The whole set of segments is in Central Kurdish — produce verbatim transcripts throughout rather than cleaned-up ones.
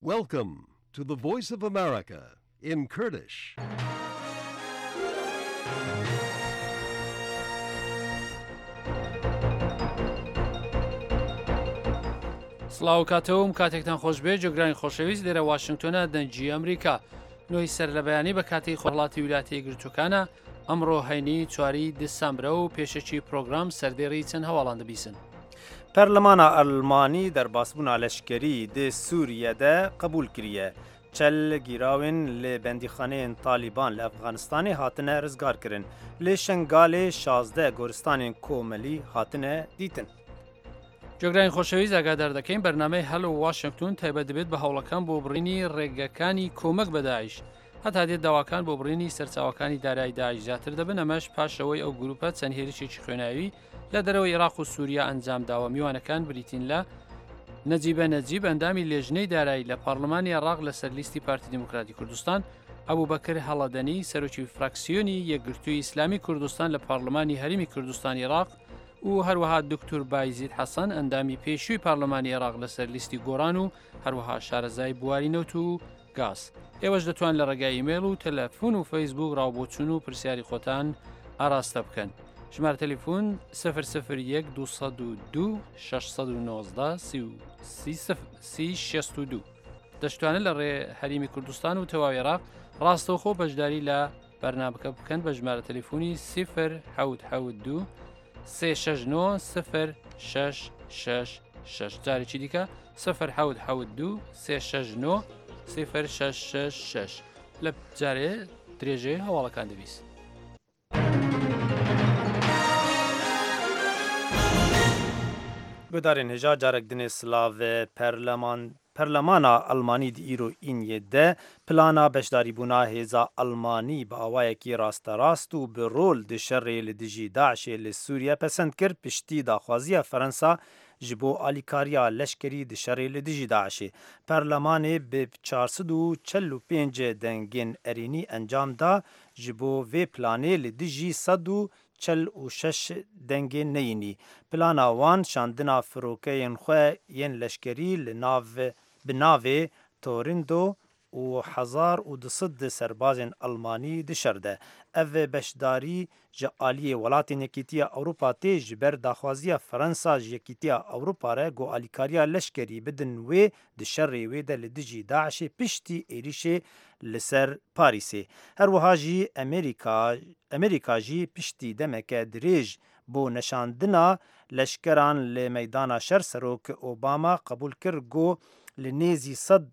Welcome to the Voice of America in Kurdish. سڵاو کاتەوەم کاتێکتان خۆش بێ جۆگرانی خۆشەویست لێرە واشنگتۆنە دەنگی ئەمریکا نۆی سەر لە بەیانی بە کاتی خۆڵاتی ویلاتی یەکگرتووەکانە ئەمڕۆ هەینی چواری دسامبرە و پێشەکی پرۆگرام سەردێڕی چەند هەواڵان دەبیسن. پەرلەمانە ئەڵمانی دەرباسبوونا لەشکەری دێ سووریەدە قبول کریە چەل گیراوین لێ بەندیخانەیەن تالیبان لە ئەفغانستانی هاتنە ڕزگارکردن لێ شنگالێ شازدە گۆرستانên کۆمەلی هاتنە دیتن. جۆگرانی خۆشەویست ئاگادار دەکەین بەرنامەی هەلو واشنگتۆن تایبەت دەبێت بە هەوڵەکان بۆ بڕینی ڕێگەکانی کۆمەک بە داعش هەتا دێت داواکان بۆ بڕینی سەرچاوەکانی دارایی داعش زیاتر دەبن ئەمەش پاشەوەی ئەو گروپە چەند هێرشێکی خوێناوی لە دەرەوەی عێراق و سووریا ئەنجام داوە میوانەکان بریتین لە نەجیبە نەجیب ئەندامی لێژنەی دارایی لە پارلەمانی عێراق لەسەر لیستی پارتی دموکراتی کوردستان ئەبوبەکر هەڵەدەنی سەرۆکی فراکسیۆنی یەکگرتووی ئیسلامی کوردستان لە پارلەمانی هەرێمی کوردستانی عێراق و هەروەها دکتور بایزید حەسەن ئەندامی پێشووی پارلەمانی عێراق لەسەر لیستی گۆڕان و هەروەها شارەزای بواری نەوت و گاز. ئێوەش دەتوان لە ڕێگای ئیمێل و تەلەفۆن و فەیسبوک ڕاوبۆچوون و پرسیاری خۆتان ئاراستە بکەن. ژمارە تەلیفۆن صفر صفر یەک دووسەد و دوو شەشسەد و نۆزدە سی شەست و دوو دەشتوانە لە ڕێ هەرێمی کوردستان و تەواوی عێراق ڕاستەوخۆ بەشداری لە بەرنامەکە بکەن بە ژمارە تەلیفۆنی صفر حەوت حەوت دوو سێ شەش نۆ صفر شەش شەش شەش جارێکی دیکە صفر حەوت حەوت دوو سێ شەش نۆ صفر شەش شەش شەش لە جارێ درێژەیە هەواڵەکان دەبیست. گۆدارên hêja carek dinê Silavê Perleman Perlemana Almanî di îro îniyê de plana beşdarîbûna hêza Almanî bi awayekî rasterast û bi rol di şerê li dijî Daişê li Sûriye pesend kir piştî daxwaziya Fransa ji bo alîkariya leşkerî di şerê li dijî Daişê. Perlemanê bi çarsed û çel û pênc dengên erînî encam da ji bo vê planê li dijî sed û çel û şeş dengên neyînî. Plana wan şandina firokeyên xwe yên leşkerî li nav bi navê Torindo û hezar û du sed serbazên Almanî di şer de. Ev beşdarî ji aliyê welatên Yekîtiya Ewropa tê ji ber daxwaziya Fransa ji Yekîtiya Ewropa re got alîkariya leşkerî bidin wê di şerê wê de li dijî Daişê piştî êrişê li ser Parîsê. Her wiha jî Amerîka Amerîka jî piştî demeke dirêj bo neşandina leşkeran li meydana şer Serok Obama qebûl kir got li nêzî sed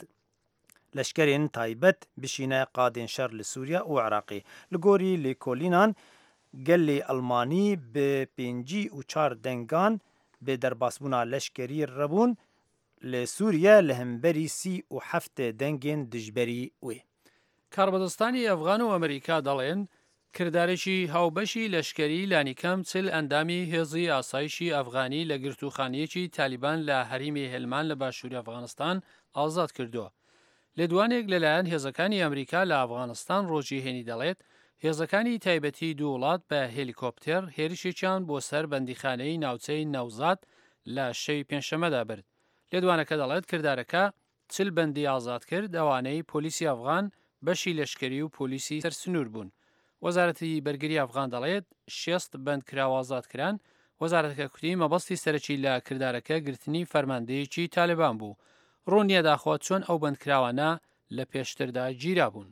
leşkerên taybet bişîne qadên şer li Sûriya û Iraqê. Li gorî lêkolînan gelê Almanî bi pêncî û çar dengan bi derbasbûna leşkerî rebûn li Sûriye li hemberî sî û heftê dengên dijberî wê. کاربەدەستانی ئەفغان و ئەمریکا دەڵێن کردارێکی هاوبەشی لەشکەری لانیکەم چل ئەندامی هێزی ئاسایشی ئەفغانی لە گرتوخانیەکی تالیبان لە هەریمی هێلمان لە باشووری ئەفغانستان ئازاد کردووە. لێدوانێک لەلایەن هێزەکانی ئەمریکا لە ئەفغانستان ڕۆژی هێنی دەڵێت هێزەکانی تایبەتی دوو وڵات بە هێلیکۆپتێر هێرشێکیان بۆ سەر بەندیخانەی ناوچەی نەوزاد لە شەوی پێنجشەمەدا برد. لێدوانەکە دەڵێت کردارەکە چل بەندی ئازاد کرد ئەوانەی پۆلیسی ئەفغان بەشی لەشکری و پۆلیسی سەرسنوور بوون. وەزارەتی بەرگری ئەفغان دەڵێت شێست بەند کراوە ئازادکران. وەزارەتەکە کوتی مەبەستی سەرەکی لە کردارەکە گرتنی فەرماندەیەکی تالێبان بوو. ڕوونیە داخوات چۆن ئەو بەندکراوانە لە پێشتردا گیرا بوون.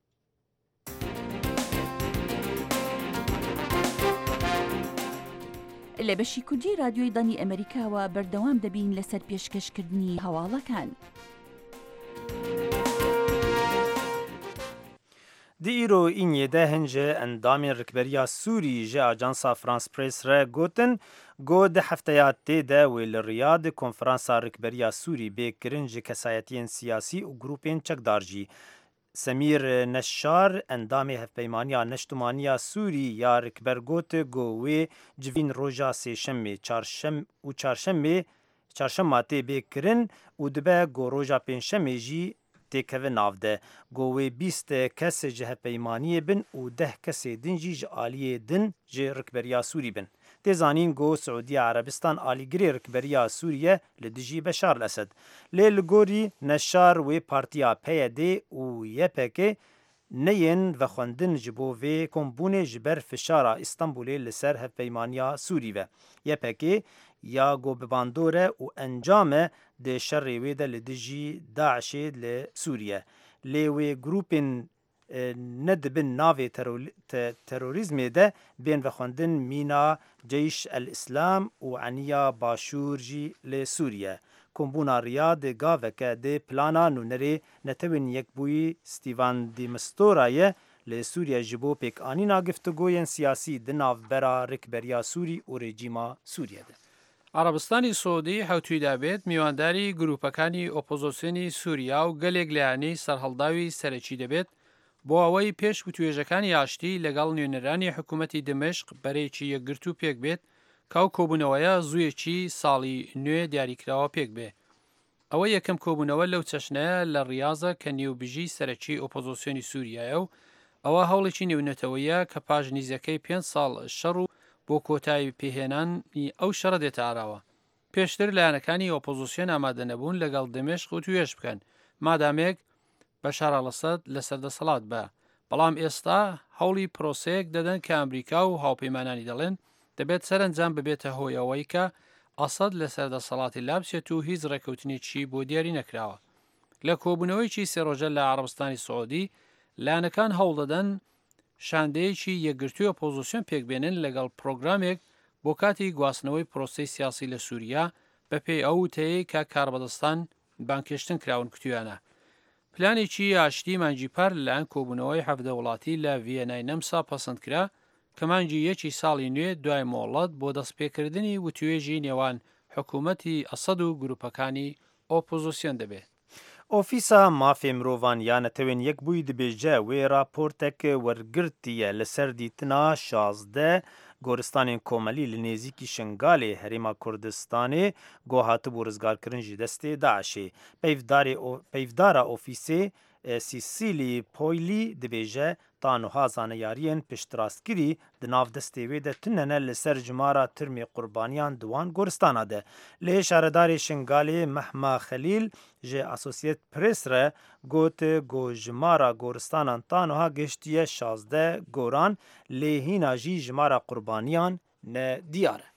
لە بەشی کوردی رادیۆی دانی ئەمریکاوە بەردەوام دەبین لەسەر پێشکەشکردنی هەواڵەکان. Di îro îniyê de hin ji endamên rikberiya Sûrî ji Ajansa France Press re gotin got di hefteya tê de wê li Riyad konferansa rikberiya Sûrî bêkirin ji kesayetiyên siyasî û grupên çekdar jî. Semîr Neşşar endamê hevpeymaniya neştimaniya Sûrî ya rikber got got wê civîn roja sêşemê û çarşemê çarşema tê bêkirin û dibe got roja pênşemê jî têkeve nav de. Got wê bîst kes ji hevpeymaniyê bin û deh kesê din jî ji aliyê din ji rikberiya Sûrî bin. تێزانین گۆ سعودی عربستان ئالیگرێ ڕکبەریە سووریە لە دژی بەشار الەسەد لێ لە گۆری نەشار وێ پارتیا پێ دێ û یەپێکێ neyên vexwendin ji bo vê kombûnê ji ber fişara İstanbulê li ser hevpeymaniya Sûrî ve. Yepekê ya gobibandor e û encam e dê şerrê wê de li dijî Daişê li Sûriye. Lê wê grûpên nedibin navê terorîzmê de bên vexwendin mîna Ceyş el İslam û Eniya Başûr jî li Sûriye. Kombûna Riyadê gaveke dê plana nûnerê netewên yekbûyî Stîvan de Mistura ye li Sûriye ji bo pêkanîna giftugoyên siyasî di navbera rêkberiya Sûrî û rejîma Sûriye de. عربستانی سعودی هەوتویدا بێت میوانداری گروپەکانی ئۆپۆزۆسیۆنی سووریا و گەلێک لایەنەی سەرهەڵداوی سەرەکی دەبێت بۆ ئەوەی پێش وتوێژەکانی ئاشتی لەگەڵ نوێنەرانی حکوومەتی دمشق بەرەیەکی یەکگرت و پێک بێت کاو کۆبوونەوەیە زوویەکی ساڵی نوێ دیاریکراوە پێک بێ. ئەوە یەکەم کۆبوونەوە لەو چەشنەیە لە ڕیاضە کە نێوبژی سەرەکی ئۆپۆزۆسیۆنی سووریایە و ئەوە هەوڵێکی نێونەتەوەیە کە پاش نیزەکەی پێنج ساڵ شەڕ و بۆ کۆتایی پێهێنانی ئەو شەڕە دێتە ئاراوە. پێشتر لایەنەکانی ئۆپۆزۆسیۆن ئامادە نەبوون لەگەڵ دمشق و توێژ بکەن مادامێک بەشار ئەڵەسەد لە سەردەسەڵات بە. بەڵام ئێستا هەوڵی پرۆسەیەک دەدەن کە ئەمریکا و هاوپەیمانانی دەڵێن دەبێت سەرنجام ببێتە هۆیەوەی کە ئەسەد لە سەردەسەڵاتی لابسێت و هیچ ڕێکەوتنێکی بۆ دیاری نەکراوە. لە کۆبوونەوەیکی سێڕۆژە لە عربستانی سعودی لایەنەکان هەوڵ دەدەن شاندەیەکی یەکگرتووی ئۆپۆزۆسیۆن پێکبێنن لەگەڵ پرۆگرامێک بۆ کاتی گواستنەوەی پرۆسەی سیاسی لە سووریا بەپێی ئەو وتەیە کە کاربەدەستان بانکێشتن کراون کتویانە. پلانێکی ئاشتی مانگی پار لەلایەن کۆبوونەوەی هەفتە وڵاتی لە ڤیەنای نەمسا پەسەندکرا کە مانگی یەکی ساڵی نوێ دوای مۆڵەت بۆ دەستپێکردنی وتوێژی نێوان حکوومەتی ئەسەد و گروپەکانی ئۆپۆزۆسیۆن دەبێت. ئۆفیسا مافێ مرۆڤان یانەتەوێن یەک بووی دەبێژە وێ راپۆرتێک وەرگرتیە لەسەر دیتنا شازدە گۆرستانên کۆمەلی li nêzîkî Şingalê Herêma Kurdistanê got hatibû rizgarkirin ji destê Daişê. Peyvdara ofîsê Sîsilî Poylî dibêje tanûha zaneyariyên piştrastkirî di nav destê wê de tunene li ser jimara tirmê qurbaniyan di wan goristana de. Lê şaredarê Şingalê Mehma Xelîl ji Associated Press re got got jimara goristanan tanûha giştiye şazde goran lê hîna jî jimara qurbaniyan ne diyar e.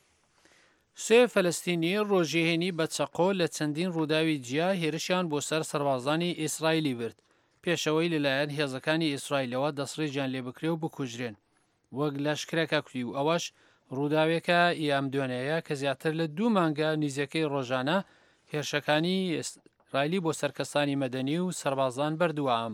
سێ فەلەستینی ڕۆژێهێنی بە چەقۆ لە چەندین ڕووداوی جیا هێرشیان بۆ سەر سەربازانی ئیسرائیلی برد پێشەوەی لەلایەن هێزەکانی ئیسرائیلەوە دەسڕێژیان لێ بکرێ و بکوژرێن وەک لەشکرێکە کوتی و ئەوەش ڕووداوێکە ئیام دوێنەیە کە زیاتر لە دوو مانگە نیزەکەی ڕۆژانە هێرشەکانی ئیسرائیلی بۆ سەرکەسانی مەدەنی و سەربازان بردووام.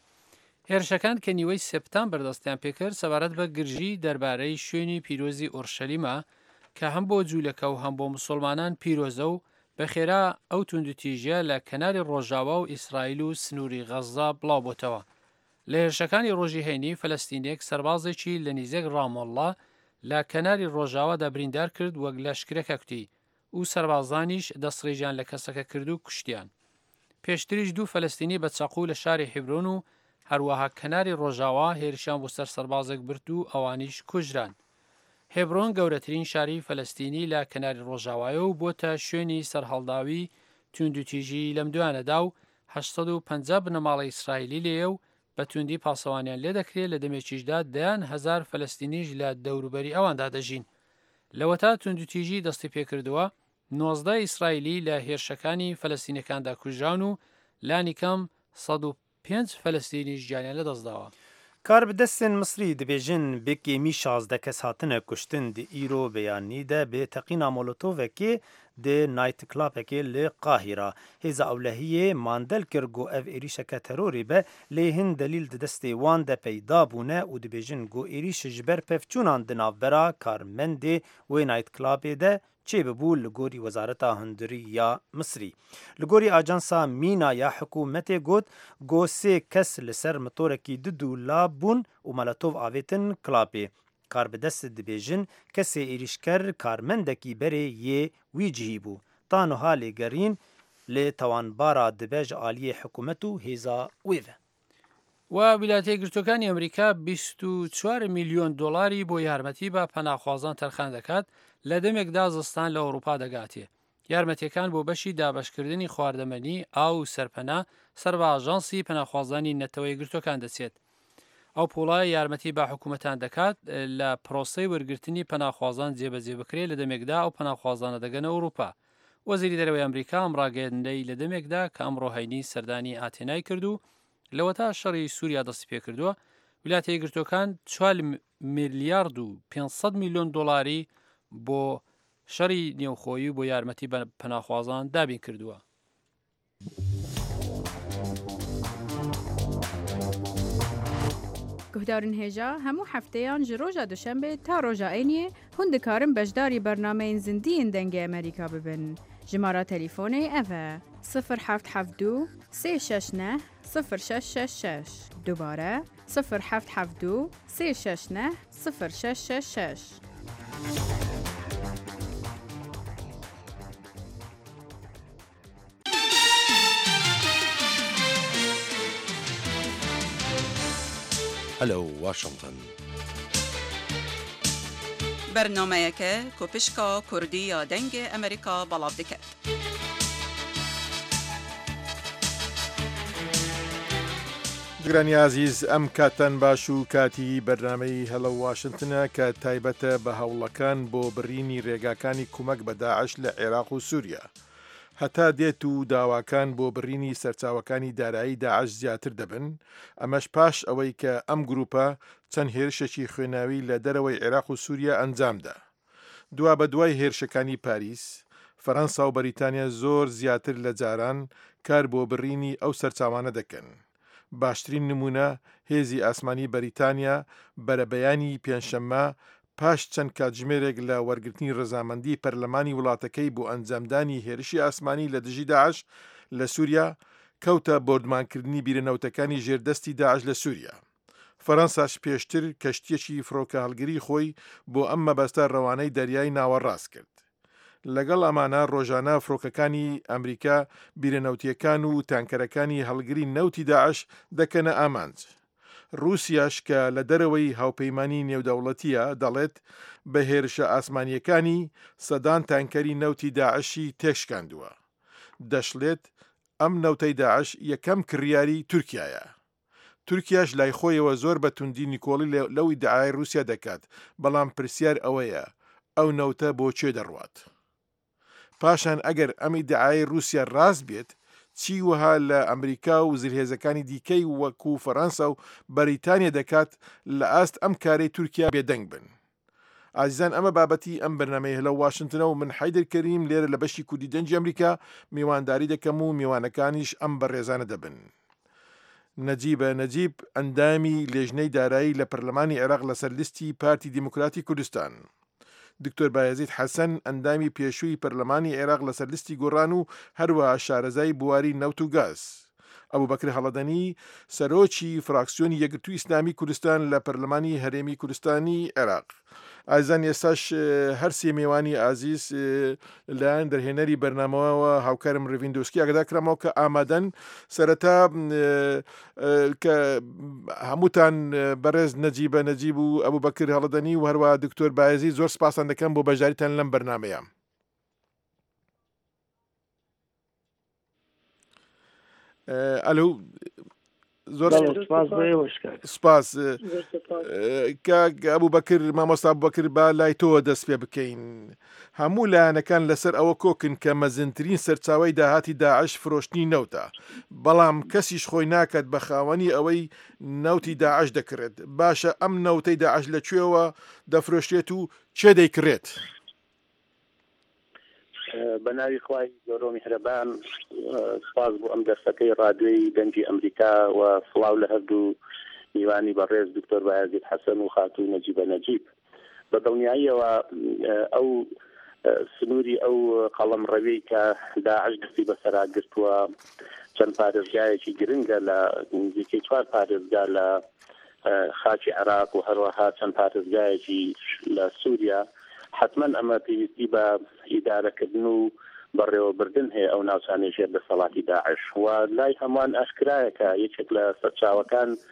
هێرشەکان کە نیوەی سێپتان بەردەستیان پێکرد سەبارەت بە گرژی دەربارەی شوێنی پیرۆزی ئۆرشەلیمە کە هەم بۆ جوولەکە و هەم بۆ مسلمانان پیرۆزە و بەخێرا ئەو توندوتیژە لە کەناری ڕۆژاوا و ئیسرائیل و سنووری غەزا بڵاو بۆتەوە. لە هێرشەکانی ڕۆژی هەینی فەلەستینێک سەربازێکی لە نیزێک ڕامۆڵڵا لە کەناری ڕۆژاوادا بریندار کرد وەک لەشکرێکە کوتی و سەربازانیش دەستڕێژیان لە کەسەکە کرد و کوشتیان. پێشتریش دوو فەلەستینی بە چەقو لە شاری حیبرۆن و هەروەها کەناری ڕۆژاوا هێرشیان بۆ سەر سەربازێک برد و ئەوانیش کوژران. هێبرۆن گەورەترین شاری فەلەستینی لە کەناری ڕۆژاوایە و بۆتە شوێنی سەرهەڵداوی توندوتیژی لەم دوانەدا و هەشت و پەنجا بنەماڵی ئیسرائیلی لێە و بە توندی پاسەوانیان لێ دەکرێت لە دەمێکیشدا دەیان هەزار فەلەستینیش لە دەوروبەری ئەواندا دەژین. لەوەتا توندوتیژی دەستی پێکردووە نۆزدە ئیسرائیلی لە هێرشەکانی فەلەستینەکاندا کوژران و لانیکەم سەد و پێنج فەلەستینیش گیانیان لەدەستداوە. کاربدەستên Misrî dibêjin bêkêmî şazde kes hatine kuştin di îro beyanî de bê teqîna molotovekê di naytclubekê li Qahîra. Hêza Ewlehiyê mandel kir got ev êrişeke terorê be lê hin delîl di destê wan de peyda bûne û dibêjin got êrîş ji ber pevçûnan di navbera karmendê wê naytclubê de çêbibû li gorî Wezareta Hundirî ya Misrî. Li gorî Ajansa Mîna ya hikûmetê got got sê kes li ser motorekî di dûla bûn û meletov avêtin klapê. Karbidest dibêjin kesê êrîşker karmendekî berê yê wî cihî bû. Tanûha lêgerîn lê tawanbara dibe ji aliyê hikûmet û hêza wê ve. و ویلایەتە یەکگرتووەکانی ئەمریکا بیست و چوار میلیۆن دۆلاری بۆ یارمەتی بە پەناخوازان تەرخان دەکات لە دەمێکدا زستان لە ئەوروپا دەگاتێ. یارمەتیەکان بۆ بەشی دابەشکردنی خواردەمەنی ئاو و سەرپەنا سەر بە ئاژانسی پەناخوازانی نەتەوە یەکگرتووەکان دەچێت. ئەو پوڵای یارمەتی بە حکوومەتان دەکات لە پرۆسەی وەرگرتنی پەناخوازان جێبەجێ بکرێت لە دەمێکدا ئەو پەناخوازانە دەگەنە ئەوروپا. وەزیری دەرەوەی ئەمریکا ئەم ڕاگەیەندەی لە دەمێکدا کە ئەمڕۆ هەینی سەردانی ئاتێنای کردو لەوە تا شەڕی سووریا دەستی پێ کردووە. ویلایەتە یەکگرتووەکان چوار میلیارد و پێنجسەد میلیۆن دۆلاری بۆ شەڕی نێوخۆیی بۆ یارمەتی بە پەناخوازان دابین کردووە. گهدارن هێژا هەموو هەفتەیان ji ڕۆژە دوشەمبێ تا ڕۆژە ئەینیێ hûn dikarin beşdarî bernameyên zindiyên dengê Amerîka bibin. Jimara telefônê ev e sıfır heft heft du sê şeş neh sıfır şeş şeş şeş. Dubare sıfır heft heft du sê şeş neh sıfır şeş şeş şeş. Hello, Washington. برنامه‌یکه کوپشکا کردی یا دنگ امریکا بلاب دکت. گرانی عزیز ئەم کاتان باش و کاتی بەرنامەی هەڵە واشنگتنە کە تایبەتە بە هەوڵەکان بۆ بڕینی ڕێگاکانی کومەک بە داعش لە عێراق و سووریا. هەتا دێت و داواکان بۆ بڕینی سەرچاوەکانی دارایی داعش زیاتر دەبن، ئەمەش پاش ئەوەی کە ئەم گروپە چەند هێرشێکی خوێناوی لە دەرەوەی عێراق و سووریا ئەنجامدا. دوا بە دوای هێرشەکانی پاریس، فەڕەنسا و بەریتانیا زۆر زیاتر لە جاران کار بۆ بڕینی ئەو سەرچاوانە دەکەن. باشترین نمونە هێزی ئاسمانی بەریتانیا بەرەبەیانی پێنجشەممە پاش چەند کاتژمێرێک لە وەرگرتنی ڕەزامەندی پەرلەمانی وڵاتەکەی بۆ ئەنجامدانی هێرشی ئاسمانی لە دژی داعش لە سووریا کەوتە بۆردمانکردنی بیرەنەوتەکانی ژێردەستی داعش لە سووریا. فەڕەنساش پێشتر کەشتیەکی فڕۆکە هەڵگری خۆی بۆ ئەم مەبەستە ڕەوانەی دەریای ناوەڕاست کرد. لەگەڵ ئەمانە ڕۆژانە فڕۆکەکانی ئەمریکا بیرەنەوتیەکان و تانکەرەکانی هەڵگری نەوتی داعش دەکەنە ئامانج. رووسیاش کە لە دەرەوەی هاوپەیمانی نێودەوڵەتیە دەڵێت بە هێرشە ئاسمانیەکانی سەدان تانکەری نەوتی داعشی تێکشکاندووە. دەشڵێت ئەم نەوتەی داعش یەکەم کڕیاری تورکیایە. تورکیاش لای خۆیەوە زۆر بە توندی نیکۆڵی لەوی داعای رووسیا دەکات، بەڵام پرسیار ئەوەیە ئەو نەوتە بۆ چێ دەڕوات. پاشان ئەگەر ئەمی داعای رووسیا ڕاست بێت، چی وەها لە ئەمریکا و زلهێزەکانی دیکەی وەکو فەڕەنسا و بەریتانیا دەکات لە ئاست ئەم کارەی تورکیا بێدەنگ بن. ئازیزان ئەمە بابەتی ئەم بەرنامەی هەلە واشنگتنە و من حیدر کەریم لێرە لە بەشی کوردی دەنجی ئەمریکا میوانداری دەکەم و میوانەکانیش ئەم بەڕێزانە دەبن. نەجیبە نەجیب ئەندامی لێژنەی دارایی لە پەرلەمانی عێراق لەسەر لیستی پارتی دیموکراتی کوردستان. دکتۆر بایەزید حەسەن ئەندامی پێشووی پەرلەمانی عێراق لەسەر لیستی گۆڕان و هەروەها شارەزای بواری نەوت و گاز. ئەبوبەکر هەڵەدەنی سەرۆکی فراکسیۆنی یەکگرتووی ئیسلامی کوردستان لە پەرلەمانی هەرێمی کوردستانی عێراق. ئازان ئێستاش هەر سێ میوانی ئازیز لەلایەن دەرهێنەری بەرنامەوە هاوکارم ڕڤیندۆسکی ئاگادار کرامەوە کە ئامادەن سەرەتا کە هەمووتان بەڕێز نەجیبە نەجیب و ئەبوبەکر هەڵەدەنی و هەروە دکتۆر بایەزید زۆر سپاسان دەکەم بۆ بەشداریتان لەم بەرنامەیە. ئەلو زۆر سپاس کاک ئەبوبەکر مامۆستا ئەبوبەکر با لای تۆ دەست پێ بکەین. هەموو لایەنەکان لەسەر ئەوە کۆکن کە مەزنترین سەرچاوی داهاتی داعش فرۆشتنی نەوتە، بەڵام کەسیش خۆی ناکات بە خاوەنی ئەوەی نەوتی داعش دەکرێت. باشە ئەم نەوتەی داعش لەکوێوە دەفرۆشتێت و چێ دەیکرێت؟ بە ناوی خوای گەورە میهرەبان سپاس بۆ ئەم دەرسەکەی ڕادیۆی دەنجی ئەمریکا و سڵاو لە هەردوو میوانی بەڕێز دکتۆر بایەزید حەسەن و خاتوو نەجیبە نەجیب. بە دڵنیاییەوە ئەو سنووری ئەو قەڵەمڕەوی کە داعش دەستی بەسەرا گرتووە چەند پارێزگایەکی گرنگە لە نزیکەی چوار پارێزگا لە خاکی عێراق و هەروەها چەند پارێزگایەکی لە سووریا، حتما ئەمە پێویستی بە ئیدارەکردن و بەڕێوەبردن هەیە ئەو ناوچانەی ژێر دەسەڵاتی داعش. و لای هەمووان ئاشکرایە کە یەکێک لە سەرچاوەکان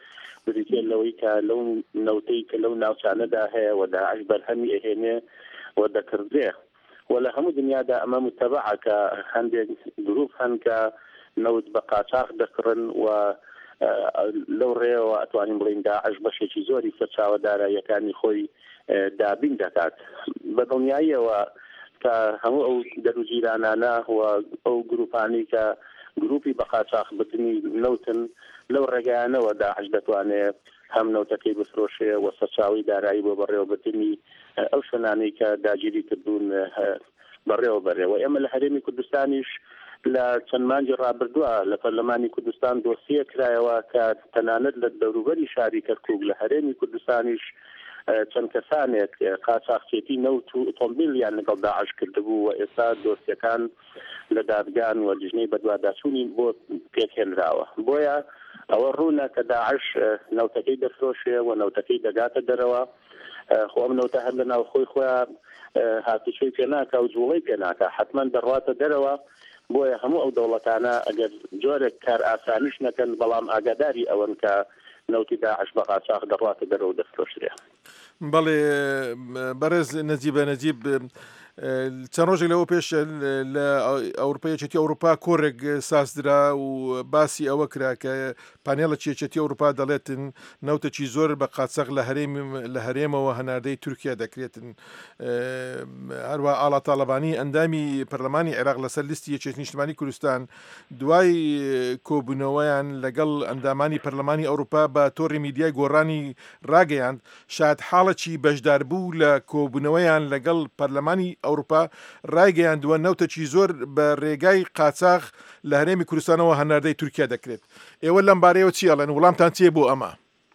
بریتێ لەوەی کە لەو نەوتەی کە لەو ناوچانەدا هەیە و داعش بەرهەمی ئەهێنێ و دەکردێ و لە هەموو دنیادا ئەمە متەبعە کە هەندێک گروپ هەن کە نەوت بە قاچاق دەکڕن و لەو ڕێەوە ئەتوانین بڵین داعش بەشێکی زۆری سەرچاوەداراییەکانی خۆی دابین دەکات بە دڵنیاییەوە کە هەموو ئەو دەروجیرانانە و ئەو گروپانی کە گروپی بە قاچاق بردننی نەوتن لەو ڕێگەیانەوە داعش دەتوانێت هەم نەوتەکەی بفرۆشێ و سەرچاوی دارایی بۆ بەڕێوەبردننی ئەو شوێنانەی کە داگیری کردوون بەڕێوە بەرێەوە ئێمە لە هەرێمی کوردستانیش لە چەند مانگی ڕابردووە لە پەرلەمانی کوردستان دۆسیە کرایەوە کە تەنانەت لە دەوروبەری شاری کەرکووک لە هەرێمی کوردستانیش چەند کەسانێک قاچاقچێتی نەوت و ئۆتۆمبیلیان لەگەڵ داعش کردبوو و ئێستا دۆسیەکان لە دادگان و لیژنەی بەدواداچوونی بۆ پێکهێنراوە بۆیە ئەوە ڕوونە کە داعش نەوتەکەی دەفرۆشێ و نەوتەکەی دەگاتە دەرەوە خۆ ئەم نەوتە هەر لە ناو خۆی خۆیان هاتوچۆی پێ ناکە و جوڵەی پێ ناکە حتما دەڕواتە دەرەوە بۆیە هەموو ئەو دەوڵەتانە ئەگەر جۆرێک کار ئاسانیش نەکەن بەڵام ئاگاداری ئەوەن کە نەوتی داعش بە قاچاق دەڕواتە دەرەوە دەفرۆشرێ. بەڵێ بەڕێز نەجیبە نەجیب چەند ڕۆژێک لەوە پێش لە ئەوروپا یەکێتی ئەوروپا کۆڕێک سازدرا و باسی ئەوە کرا کە پانێڵە یەکێتی ئەوروپا دەڵێتن نەوتێکی زۆر بە قاچاق لە هەرێم لە هەرێمەوە هەناردەی تورکیا دەکرێتن هەروە ئاڵا تاالبانی ئەندامی پەرلەمانی عێراق لەسەر لیستی یەکێتی نیشتمانی کوردستان دوای کۆبوونەوەیان لەگەڵ ئەندامانی پەرلەمانی ئەوروپا بە تۆڕی میدیای گۆڕانی ڕاگەیاند شاد حاڵەکی بەشداربوو لە کۆبوونەوەیان لەگەڵ پەرلەمانی ئەوروپا ڕایگەیاندووە نەوتەکی زۆر بە ڕێگای قاچاق لە هەرێمی کوردستانەوە هەناردەی تورکیا دەکرێت. ئێوە لەم بارەیەوە چی ئەڵێن وەڵامتان چیە بۆ ئەمە؟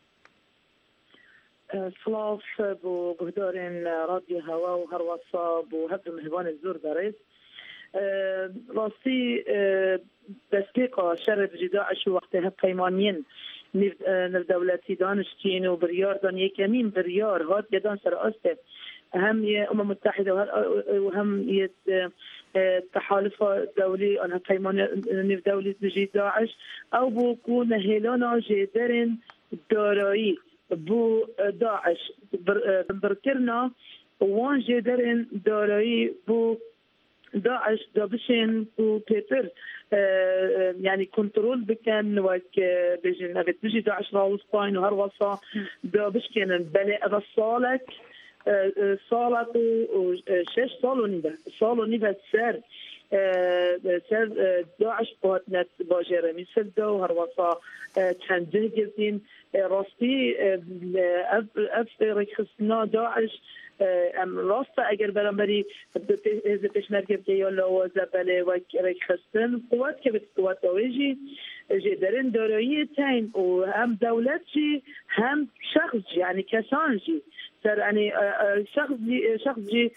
سڵاو بۆ گوهدارên رادیۆ هەوا و هەروەسا بۆ هەردوو میهمانێک زۆر بەڕێز ڕاستی دەستپێکا شەڕێ بژی داعش و وەختێ هەب پەیمانیین نەودەوڵەتی دانیشتین و بڕیاردان یەکەمین بڕیار هات یەدان سەر ئاستێ هم أمم متحدة وهم تحالف دولي أنا كيمان نف دولي بجي داعش أو بكون هيلانا جدرن دارایی بو داعش بركرنا وان جدرن دارایی بو داعش دابشين بو بيتر يعني كنترول بكن وك بيجي نبت بيجي داعش راوسباين وهروسا دابش كان بلا أبصالك سالت و شش سال و نیمه سال و نیمه سر سر داعش بهاتنت با جرمی سلده و هر واسا چند جه گردین راستی اف ریخستنا داعش ام راسته اگر برام بری از پیشنهاد کرده یا لوازه بله و ریخستن قوت که به قوت داویجی جدرن دارایی تاین و هم دولت جی هم شخص جی یعنی کسان جی سر يعني شخص جي شخص جي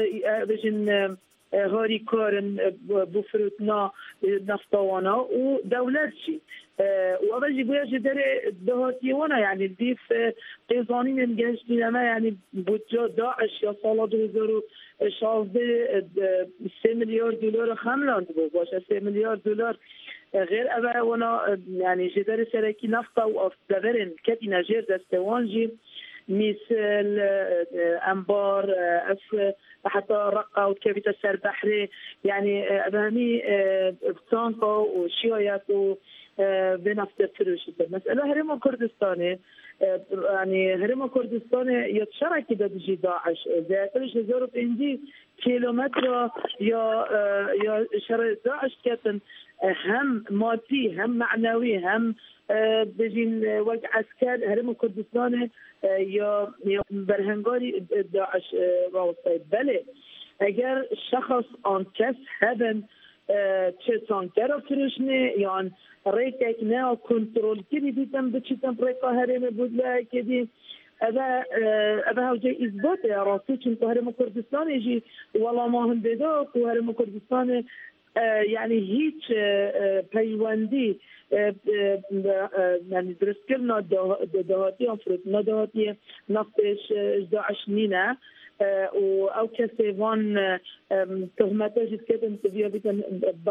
بجن هاري كارن بفرطنا نفطوانا ودولت جي وأول جي بيجي دري دهاتي وانا يعني دي في قيزانين الجيش ما يعني بوجه داعش يا صالة دوزارو شافده سه مليار دولار خملاند بو باشه سه مليار دولار غير أبا وانا يعني جدار سركي نفطة وأفدورن كتي نجير دستوانجي مثل أنبار أف حتى رقة وكيفية السر بحري يعني أبهمي بطانقة وشيويات بنفط فروش المسألة هرم كردستاني يعني هرم كردستاني يتشارك كده بجي داعش إذا تريش زورو بإندي كيلومتر يا يا شر داعش كاتن هم مادي هم معنوي هم بجين وقت عسكر هرم كردستان یا برهنگاری داعش راوستای بله اگر شخص آن کس هدن چه تانکر فرشنه یا ریک نه کنترل کردی دیدم بچیتم ریکا هرم بود لا کدی اذا اذا هو جاي اثبات يا راسي كنت هرم كردستان يجي والله ما هم بدوك وهرم كردستان يعني هيك پیوندی يعني درست كرنا دهاتي أفرطنا دهاتي نفتش داعش نينا أو كسيفان تهمته جد كتن تبيه بيتن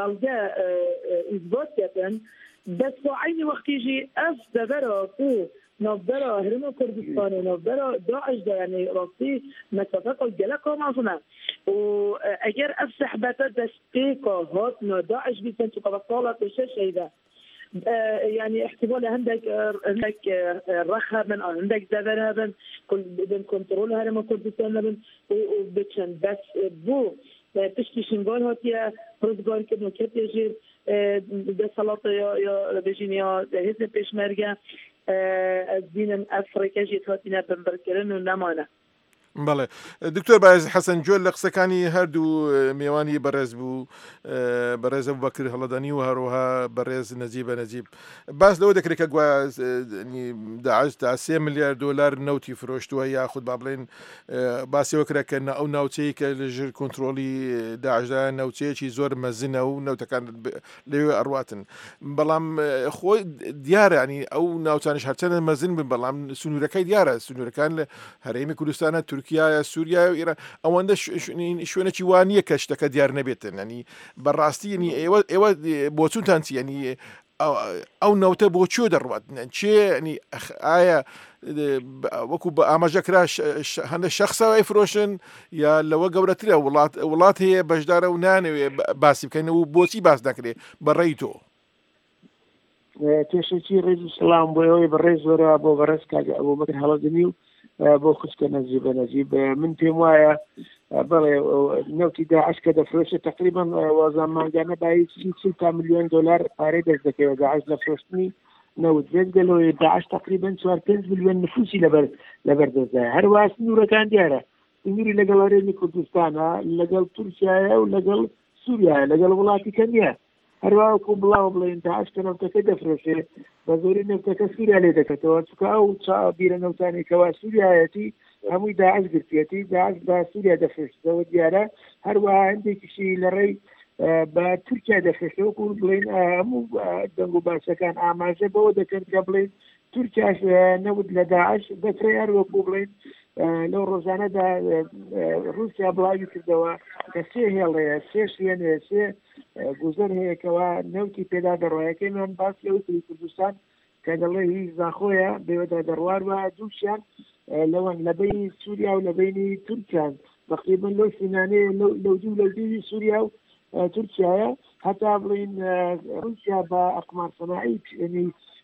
بلغة إثبات كتن بس عيني وقت يجي أف دبرا كو نافبرا هرم كردستان نافبرا داعش ده يعني راستی مسافت الجلك معصومه واگر افسح بتا دستيقا هاتنا داعش بيسن تقبصالة الشيء ده يعني احتمال عندك عندك رخبن عندك زبرهبن كل بدن كنترول هرم كردستان لبن وبتشن بس بو تشتي شنقال هاتيا روزگار که نکت یجیر ده سلاط یا یا بجینیا ده هزن پیشمرگه از دین افریقا جیت هاتینا بمبرکرن و نمانه بەڵێ دکتۆر باز حەسەن جۆل لە قسەکانی هەردوو میێوانی بەڕێز بوو بەڕێز بەکر هەڵەدانی و هەروەها بەڕێز نەجیبە نەجیب باس لەوە دەکرێت کە داعش تا سێ ملیار دۆلار نەوتی فرۆشتووە یاخود با بڵێن باسیەوە کرا کە ئەو ناوچەی کە لەژێر کۆنتترۆلی داعشدا ناوچەیەکی زۆر مەزنە و نەوتەکان لەوێ ئەڕواتن بەڵام خۆی دیارە ینی ئەو ناوچانش هەرچەنە مەزن بن بەڵام سنوورەکەی دیارە سنوورەکان لە هەرێمی کوردستانە تورکیا سووریا و ئێران ئەوەندە شوێنێکی وانە کە شتەکە دیار نەبێتن ینی بەڕاستی ینی ئێوە ئێوە بۆ چونتان چی ینی ئەو نەوتە بۆ چۆ دەڕوات چێ ینی ئایا وەکو بە ئاماژەکرا هەندە شەخصەوەی فرۆشن یا لەوە گەورەترە وڵات وڵات هەیە بەشدارە و نانەوێ باسی بکەینەوە و بۆچی باس نەکرێ بەڕێی تۆ توێشێکی ڕێز و سەلام بۆ ئەوەی بەڕێز زۆرە بۆ بەڕێز کاگە ئەوە بەکر هەڵەدنی و بۆ خوشکە نەجیبە نەجیب من پێم وایە بەڵێ نەوتی داعش کە دەفرۆشێ تقریبا وازان مانگانە بای سی تا ملیۆن دۆلار پارەی دەست دەکەوێت داعش لە فرۆشتنی نەوت بێت گەلەوەی داعش تقریبا چوار پێنج ملیۆن نفوسی لەبەر لەبەردەستدایە هەروەها سنوورەکان دیارە سنووری لەگەڵ هەرێمی کوردستانە لەگەڵ تورکیایە و لەگەڵ سووریایە لەگەڵ وڵاتی کەنیە هەروەکو بڵاو بڵێن داعش کە نەوتەکە دەفرۆشێ بە زۆری نەوتەکە سووریا لێ دەکەتەوە چکە ئەو بیرە نەوتانێکەوە سووریایەتی هەمووی داعش گرتێتی داعش بە سووریا دەفرۆشتەوە دیارە هەروەها هەندێکیشی لە ڕێی بە تورکیا دەفرۆشتەوەکو بڵێن هەموو دەنگ و باسەکان ئاماژە بەوە دەکەن کە بڵێن تورکیاش نەوت لە داعش دەکرێت هەروەکو بڵێن لەو ڕۆژانەدا رووسیا بڵاوی کردەوە کە سێ هێڵەیە سێ شوێن هەیە سێ گوزەر هەیەکەوە نەوتی پێدا دەڕۆیەکەیمان باس لەوتری کوردستان کە دەڵێ هیچ زاخۆیە بێوەدا دەڕوار وە دووشیان لەوەن لە بینی سووریا و لە بینی تورکیان تقریبا لەو سینانەیە لەو دوو لە دووی سووریا و تورکیایە هەتا بڵین رووسیا بە ئەقمار سەناعی ینی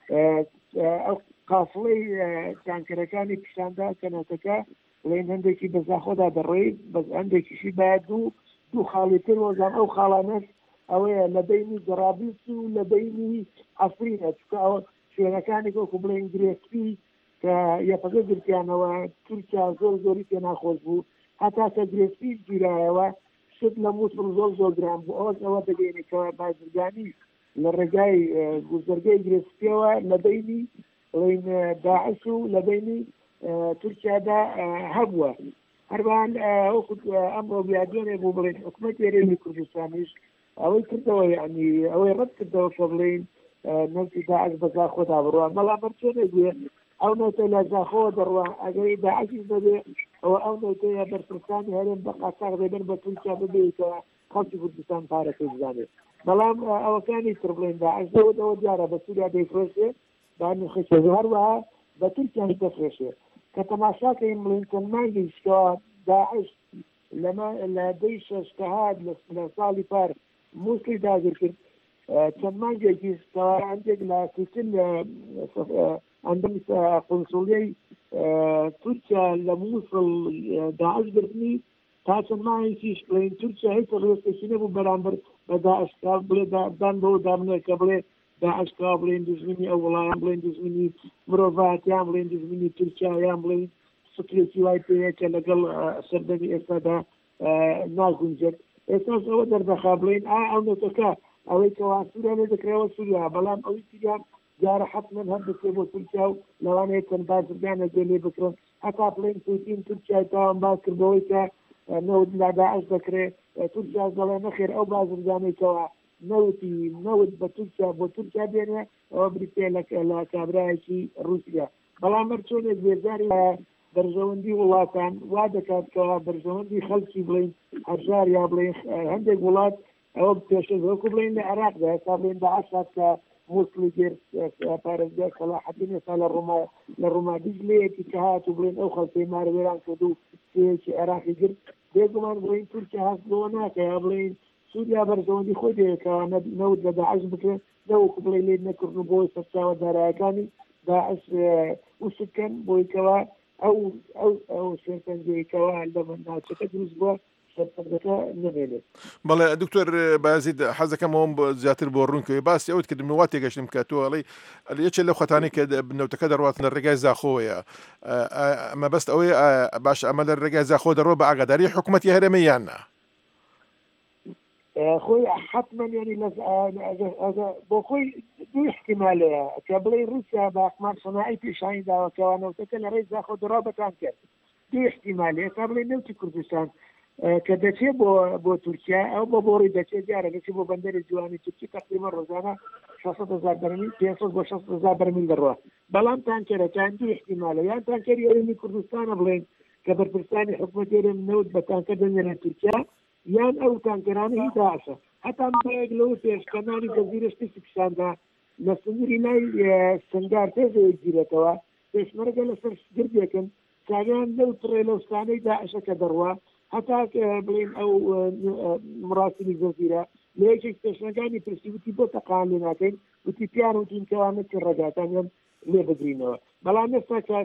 ئەو قافڵەی تانکەرەکانی پیشاندا کەناتەکە بڵێن هەندێکی بە زاخۆدا دەڕێی بەس هەندێکیشی با دوو دوو خاڵی تر وەزان ئەو خاڵانەش ئەوەیە لە بینی جەرابلس و لە بینی ئەفرینە چکە ئەوە شوێنەکانی وەکو بڵێن گرێسپی کە یەپەکە گرتیانەوە تورکیا زۆر زۆری پێ ناخۆش بوو هەتا کە گرێسپی گیرایەوە شت لە مووسڵ زۆر زۆر گران بوو ئەوەش ئەوە دەگەینێکەوە بازرگانی لە ڕێگای گوزەرگەی گرێسپیەوە لە بینی بڵێن داعش و لە بینی تورکیادا هەبووە هەروان ئەمڕۆ بیادوێنێ بوو بڵێن حکوومەت هەرێمی کوردستانیش ئەوەی کردەوە یعنی ئەوەی ڕەت کردەوە کە بڵێن نەوتی داعش بە زاخۆدا بڕوە مەڵام بەرچۆنێ گوێ ئەو نەوتە لە زاخۆوە دەڕوە ئەگەری داعشیش دەبێ ئەوە ئەو نەوتەیە بەرپرسانی هەرێم بە قاچاق دەبێن بە تورکیا ببێتەوە خەڵکی کوردستان پارەکەی بزانێت بەڵام ئەوەکانی تر بڵێن داعش دەوەدەوە دیارە بە سووریا دەیفرۆشێ بانی خشە هەروەها بە تورکیا دەفرۆشێ کە تەماشاکەین بڵێن چەند مانگیشکەوە داعش لەمە لە دەی شەشتەهات لە ساڵی پار مووسڵی داگر کرد چەند مانگێکی هەندێک لە کوتن ئەندەمی قونسوڵیەی تورکیا لە مووسڵ داعش گرتنی تا چەند مانگێکیش بڵێن تورکیا هیچ ڕێستێکی نەبوو بەرامبەر بە داعشکا بڵێ دان بەوە دامنێ کە بڵێ داعشکا بڵێن دژمنی ئەو وڵایان بڵێن دژمنی مرۆڤاتیان بڵێن دژمنی تورکیایان بڵێن سکرێتی وای پێەیە کە لەگەڵ سەردەمی ئێستادا ناگونجێت ئێستاش ئەوە دەردەخا بڵێن ئا ئەو نەتەکە ئەوەی کەوا سووریا لێ دەکرێەوە سووریا بەڵام ئەوەی تریان جارە حتمەن هەر دەکرێت بۆ تورکیا و لەوانەیە چەند بازرگانە گوێ لێ بکرن هەتا بڵێن پوتین تورکیای تاوان باز کردەوەی کە نەوت لا داعش دەکرێت تورکیا دەڵێ نەخێر ئەو بازرگانێکەوە نەوتی نەوت بە تورکیا بۆ تورکیا بێنێ ئەوە بریتێ لە کابرایەکی رووسیا بەڵام هەر چۆنێک بێزاری بەرژەوەندی وڵاتان وا دەکاتکەوە بەرژەوەندی خەڵکی بڵین هەژار یا بڵین هەندێک وڵات ئەوە پێشەوەکو بڵین لە عێراقدا هێستا بڵین داعش کە مووسڵی گرت پارێزگای سەلاحەدین ئێستا لە ڕۆما لە ڕۆما دیجلەیەکی کە هات و بڵێن ئەو خەڵکەی مارەوێران کرد و سێیەکی عێراقی گرت بێگومان بڵین تورکیا هەست بۆ ناکە یا بڵین سووریا بەرزەوەندی خۆی دەیەکەوە نەوت لە داعش بکرێت نەوەکو بڵێ لێ نەکردن بۆی سەرچاوە دارایەکانی داعش وشکەن بۆیکەوە ئەو ئەو ئەو سێسەنجەیەکەوە لە ناوچەکە دروست بووە بەڵێ دکتۆر بازید حەزەکەمەوەم زیاتر بۆ ڕوونکەوەی باسی ئەوت کردم وا تێگەشتم کە تۆ ئەڵێ یەکێ لەو خەتانی کە بنەوتەکە دەڕواتن لە ڕێگای زاخۆیە ئەمە بەست ئەوەی باش ئەمە لە ڕێگای زاخۆ دەڕۆ بە ئاگاداری حکوومەتی هەرێمی یاننا خۆی حتمما ینی بۆ خۆی دوو احتیمالەیە کە بڵێ رووسیا بە ئەقمار سەناعی پیشانی داوەکەوانەوتەکە لە ڕێی زاخۆ دەڕا بەتان کرد دوو احتیمالەیە تا بڵێ نەوتی کوردستان کە دەچێت بۆ بۆ تورکیا ئەو بۆ بۆڕی دەچێت دیارە دەچێت بۆ بەندەری جوانی تورکی تقریبا ڕۆژانە شەشسەد هەزار بەرمیل پێنجسەد بۆ شەشسەد هەزار بەرمیل دەڕوا بەڵام تانکەرەکان دوو احتیمالە یان تانکەری هەرێمی کوردستانە بڵێن کە بەرپرسانی حکوومەت هەرێم نەوت بە تانکە دەنێرێت تورکیا یان ئەو تانکەرانە هی داعشە هەتا بەیەک لەو پێشکەنانی جەزیرە شتی پیشاندا لە سنووری لای سنگار تێزەوەی گیرێتەوە پێشمەرگە لەسەر گردێکن کاریان لەو تڕێ لەوستانەی داعشەکە دەڕوا هەتا بڵێن ئەو مراسمی جەزیرە لە یەکێک پێشنەکانی پرسیوتی بۆ تەقان لێ ناکەین وتی پیان وتین کەوانەتی ڕێگاتانیان لێ بگرینەوە بەڵام ئێستا کە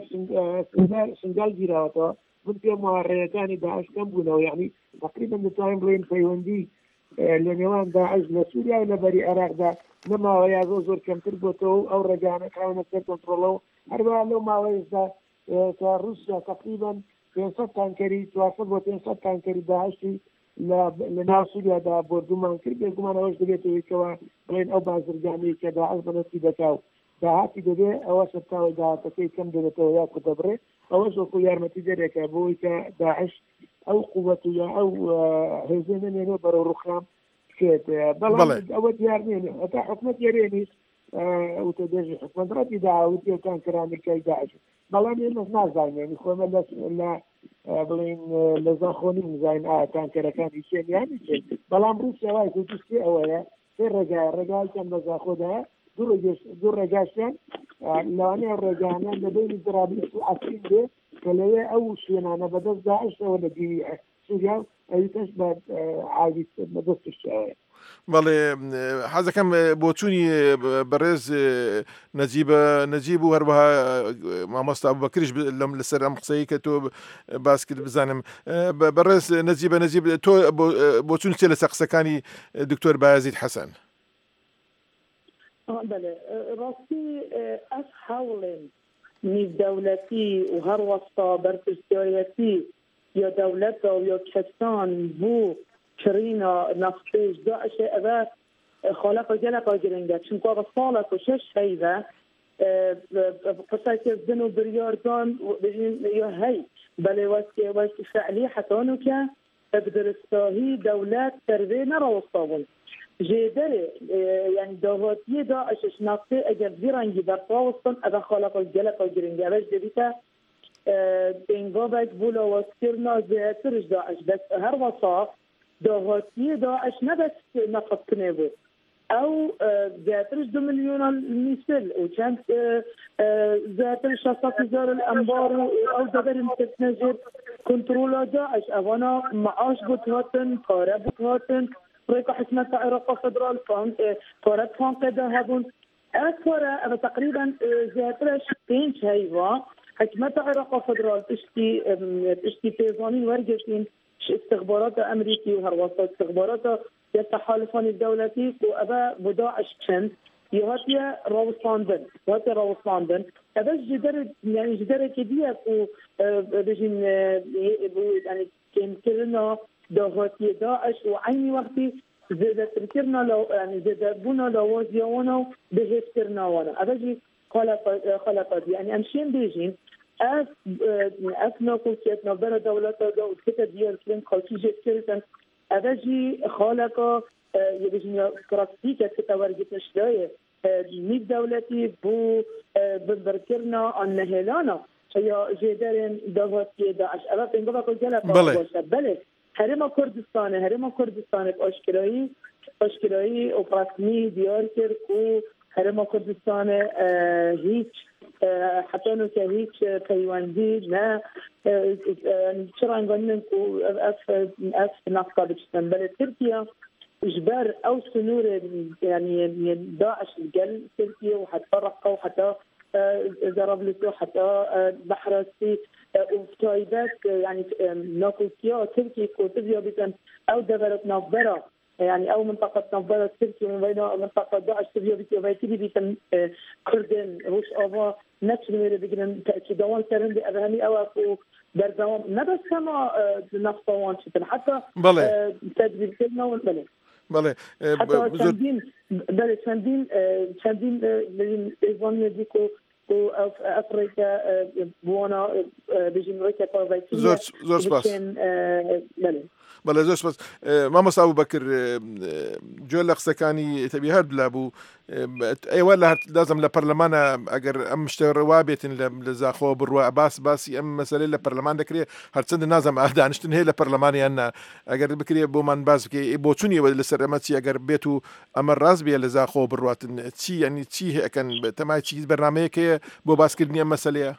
سنگال گیراوەتەوە من پێم وایە ڕێیەکانی داعش کەم بوونەوە یعنی تقریبا دەتوانین بڵێن پەیوەندی لە نێوان داعش لە سووریا و لە بەری عێراقدا نەماوە یا زۆر زۆر کەمتر بۆتەوە ئەو ڕێگانە کراونە سەر کۆنتڕۆڵەوە هەروە لەو ماوەیەشدا کە رووسیا تقریبا پێنجسەد تانکەری چوارسەد بۆ پێنجسەد تانکەری داعشی لە ناو سووریادا بۆردومان کرد بێگومان ئەوەش دەبێتەوەیکەوە بڵێن ئەو بازرگانەی کە داعش بەنەتی دەکاو داهاتی دەبێ ئەوە سەرتاوی داهاتەکەی کەم دەبێتەوە یا کو دەبڕێ ئەوەش وەکو یارمەتی دەرێکە بۆی کە داعش ئەو قووەت یا ئەو هێزە نەمێنێ بەرەو ڕوخام بکێت بەڵام ئەوە دیار نێنێ هەتا حکومەت یارێنی وتە دێژی حکومەت ڕەتی داوتی و تانکەرانەکەی داعش بەڵام ئێمە نازانێنی خۆمە لە بڵین لە زاخۆنی نزانین ئایا تانکەرەکانی چێن یانی چێن بەڵام رووسیا وای کوردستی ئەوەیە سێ ڕێگای ڕێگایکەم لە زاخۆدایە دوو ڕێگاشیان لەوانەیە ڕێگانە لە بینی درابلیس و ئەسین بێ کە لەوێ ئەو شوێنانە بەدەست داعشەوە لە دیوی سووریا و ئەویتەش بە عادی بەدەستشەوەیە بەڵێ حەزەکەم بۆ چوونی بەڕێز نەجیبە نەجیب و هەروەها مامۆستا ئەبوبەکریش لەسەر ئەم قسەی کە تۆ باس کرد بزانم بەڕێز نەجیبە نەجیب تۆ بۆ چوون چێ لەسەر قسەکانی دکتۆر بایازید حەسەن بله راستی از حول نیز دولتی و هر وستا برپرسیایتی یا دولت یا کسان بو کرینا نفتیش داعش اوه خالق و جلق و گرنگه چونکه اوه سالک و شش هیده قصه که زن و بریاردان یا هی بله واسه فعلی حتانو که بدرستاهی دولت تروی نرا وسطابون جدره يعني دهاتي داعش شناقته اگر زیرنگی در پاوستن اگر خالق الجلق و گرنگی اوش دبیتا بینگابک بولا واسکرنا زیترش داعش بس هر وصا دهاتي داعش نبس نقط کنه بود او زیترش دو میلیون المثل و چند زیترش شصت هزار الانبار او دبر متنجر کنترول داعش اوانا معاش بود هاتن کاره بود هاتن طريقة حكمة عراق فدرال فان كورات فان قدا هبون أكثر تقريبا زيادرش بينش هيوا حكمة عراق فدرال تشتي تشتي تيزانين ورجشين استخبارات أمريكي وهروسات استخبارات التحالفان الدولتي وأبا بداعش كن يهاتيا راوسلاندن يهاتيا راوسلاندن أبا جدار يعني جدار كبير و بجين يعني كم كلنا دهاتي داعش وعيني وقتي زاد تركرنا لو يعني زاد بنا لوازيانا بهفترنا وانا أبجي خلق خلقات يعني أمشين بيجين أف أفنا كوكيتنا برا دولة دو كتر ديال كلين خالتي جت كرتن أبجي خلقا يبجي كرافتيكا كتورجت نشلاية ميت دولتي بو ببركرنا النهلانا هي جدارن دهاتي داعش أبا بنقبا كل جلب بله هرم کردستان هرم کردستان اشکرایی اشکرایی و رسمی دیار کرد و هەرێما کوردستان هیچ حتى هیچ پەیوەندی نه چرا انگانین اف نفقه بجتن بل تركيا اجبار او سنور يعني داعش الجل تركيا وحتفرق وحتى زرابلسو حتى بحر السي وفتايدات يعني ناكوسيا تركيا كوتبيا بيتن او دبرت نافبرا يعني او منطقه نافبرا تركيا ومن بين منطقه داعش تبيا بيتي بيتي بيتن كردن روش افا نتشمل بيجن تاكيدوان سرند ابهامي او اكو بردوام نه بس كما نفطوان شتن حتى تدبير كلنا والبلد بله حتى چندین بله چندین چندین ایوانی دیکو و افریقا بوانا بجیم امریکا پاویتی زور زور سپاس بله بەڵێ زۆر سپاس مامۆستا ئەبوبەکر گوێ لە قسەکانی تەبی هەر لابوو ئێوە لە لازم لە پەرلەمانە ئەگەر ئەم شتە ڕوا بێتن لە زاخۆ بڕوا باس باسی ئەم مەسەلەی لە پەرلەمان دەکرێت هەرچەندە نازم ئادانیشتن هەیە لە پەرلەمانیاننا ئەگەر بکرێت بۆمان باس بکەی بۆ چونیەوە لەسەر ئەمە چی ئەگەر بێت و ئەمە ڕاست بێ لە زاخۆ بڕواتن چی یعنی چی ئەەکەن تەمای چی بەرنامەیەکەیە بۆ باسکردنی ئەم مەسەلەیە؟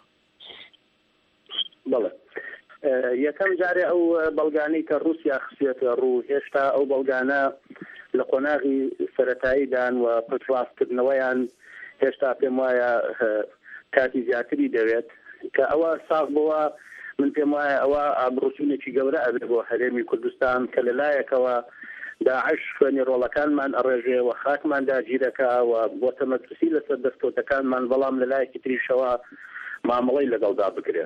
بەڵێ یەکەم جارێ ئەو بەڵگانەی کە رووسیا خسوێتە ڕوو هێشتا ئەو بەڵگانە لە قۆناغی سەرەتاییدان و پشتڕاستکردنەوەیان هێشتا پێم وایە کاتی زیاتری دەوێت کە ئەوە ساغ بووە من پێم وایە ئەوە ئابڕوچوونێکی گەورە ئەبێت بۆ هەرێمی کوردستان کە لەلایەکەوە داعش خوێنی ڕۆڵەکانمان ئەڕێژێ و خاکمان داگیرەکە و بۆ تەمەترسی لەسەر دەستکەوتەکانمان بەڵام لەلایەکی تریشەوە مامەڵەی لەگەڵدا بکرێت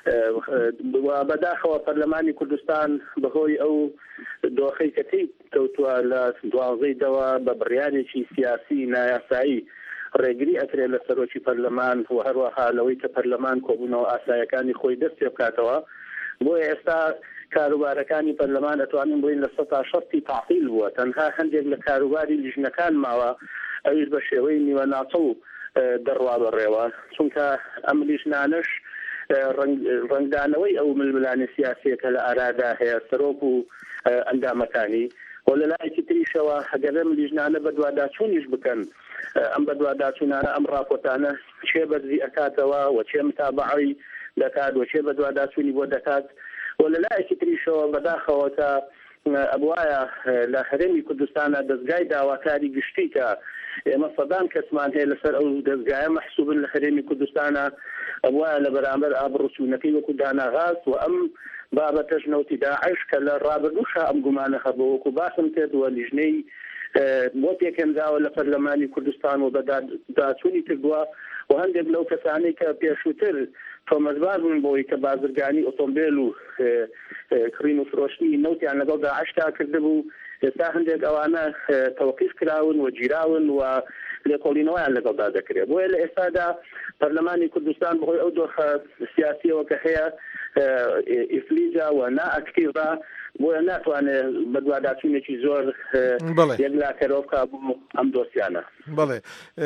بەداخەوە پەرلەمانی کوردستان بەهۆی ئەو دۆخەی کەتی کەوتووە لە دوازەیدەوە بە بڕیارێکی سیاسی نایاسایی ڕێگری ئەکرێت لە سەرۆکی پەرلەمان و هەروەها لەوەی کە پەرلەمان کۆبوونەوە ئاسایەکانی خۆی دەست پێ بکاتەوە بۆیە ئێستا کاروبارەکانی پەرلەمان ئەتوانین بڵین لە سەد تا شەڕی تاعتیل بووە تەنها هەندێک لە کاروباری لیژنەکان ماوە ئەویش بە شێوەی نیوە ناچە و دەڕوا بەڕێوە چونکە ئەم لیژنانش ڕنگدانەوەی ئەو ململانی سیاسیەکە لە ئارادا هەیە سەرۆک و ئەندامەکانی و لە لایەکی تریشەوە هەگەرم لیژنانە بە دوواداچوونیش بکەن ئەم بە دوواداچوونانە ئەم ڕاپۆرتانە چێ بەرزی ئەکاتەوە و چێ متابعی دەکات و چێ بە دوواداچوونی بۆ دەکات و لە لایەکی تریشەوە بەداخەوە تا ئەبوایە لە هەرێمی کوردستانە دەستگای داواکاری گشتی کە ئێمە سەدان کەسمان هەیە لەسەر ئەو دەستگایە مەحسوبن لە هەرێمی کوردستانە ئەوایە لە بەرامبەر ئابڕوچوونەکەی وەکو داناغاز و ئەم بابەتەش نەوتی داعش کە لە ڕابردووشە ئەم گومانە هەبوو وەکو باسم کردووە لیژنەی بۆ پێکەنداوە لە پەرلەمانی کوردستان و بە داچوونی کردووە و هەندێک لەو کەسانەی کە پێشووتر تۆمەتبار بوون بۆی کە بازرگانی ئۆتۆمبیل و کڕین و فرۆشتنی نەوتیان لەگەڵ داعشتا کردبوو ئێستا هەندێک ئەوانە تەوقیف کراون و گیراون و لێکۆڵینەوەیان لەگەڵدا دەکرێت بۆیە لە ئێستادا پەرلەمانی کوردستان بەهۆی ئەو دۆخە سیاسیەوە کە هەیە ئیفلیجا و نائەکتیڤە بۆیە ناتوانێت بە دوواداچوونێکی زۆر یەکلاکەرۆ بکا بوو ئەم دۆسیانە. بەڵێ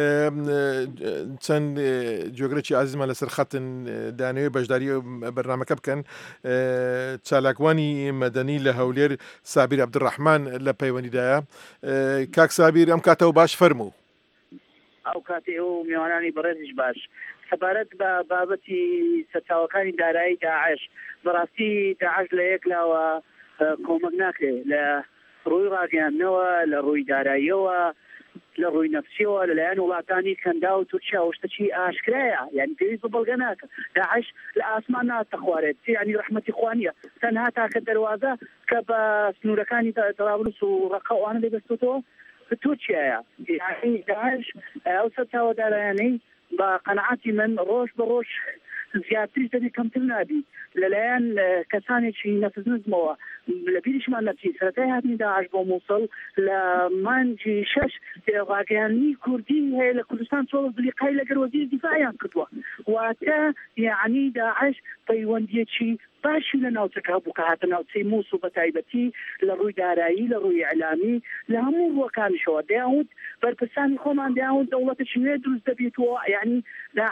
چەند جۆگرێکی عزیزمان لەسەر خەتن دانەوێ بەشداری بەرنامەکە بکەن. چالاکوانی مەدەنی لە هەولێر سابیر عەبدوڕەحمان لە پەیوەندیدایە. کاک سابیر ئەم کاتەوە باش فەرموو. ئەو کاتێ و میوانانی بەڕێزیش باش سەبارەت بە بابەتی سەرچاوەکانی دارایی داعش بەڕاستی داعش لە یەکلاوە کۆمەک ناکرێت لە ڕووی ڕاگەیاندنەوە لە ڕووی داراییەوە لە ڕووی نەفسیەوە لەلایەن وڵاتانی کەندا و تورکیا و شتێکی ئاشکرایە یعنی پێویست بە بەڵگە ناکە داعش لە ئاسمان ناتە خوارێت یعنی ڕەحمەتی خوا نییە تەنها تاکە دەروازە کە بە سنوورەکانی تەرابلوس و ڕەقە ئەوانە دەبەستێتەوە تورکیایە یعنی داعش ئەو سەرچاوە دارایانەی بە قەنەعاتی من ڕۆژ بە ڕۆژ زیاتری دەبی کەمتر نابی لەلایەن کەسانێکی نەفزنزمەوە لە بیریشمان نەچی سەرەتای هاتنی داعش بۆ مووسڵ لە مانجی شەش ڕاگەیاندنی کوردی هەیە لە کوردستان چۆڵ بلیقای لەگەر وەزیری دیفاعیان کردووە واتە یعنی داعش پەیوەندیەکی باشی لە ناوچەکە بوو کە هاتە ناوچەی مووسڵ بە تایبەتی لە ڕووی دارایی لە ڕووی ئیعلامی لە هەموو ڕووەکانیشەوە دەیانوت بەرپرسانی خۆمان دەیانوت دەوڵەتێکی نوێ دروست دەبێتەوە یعنی داعش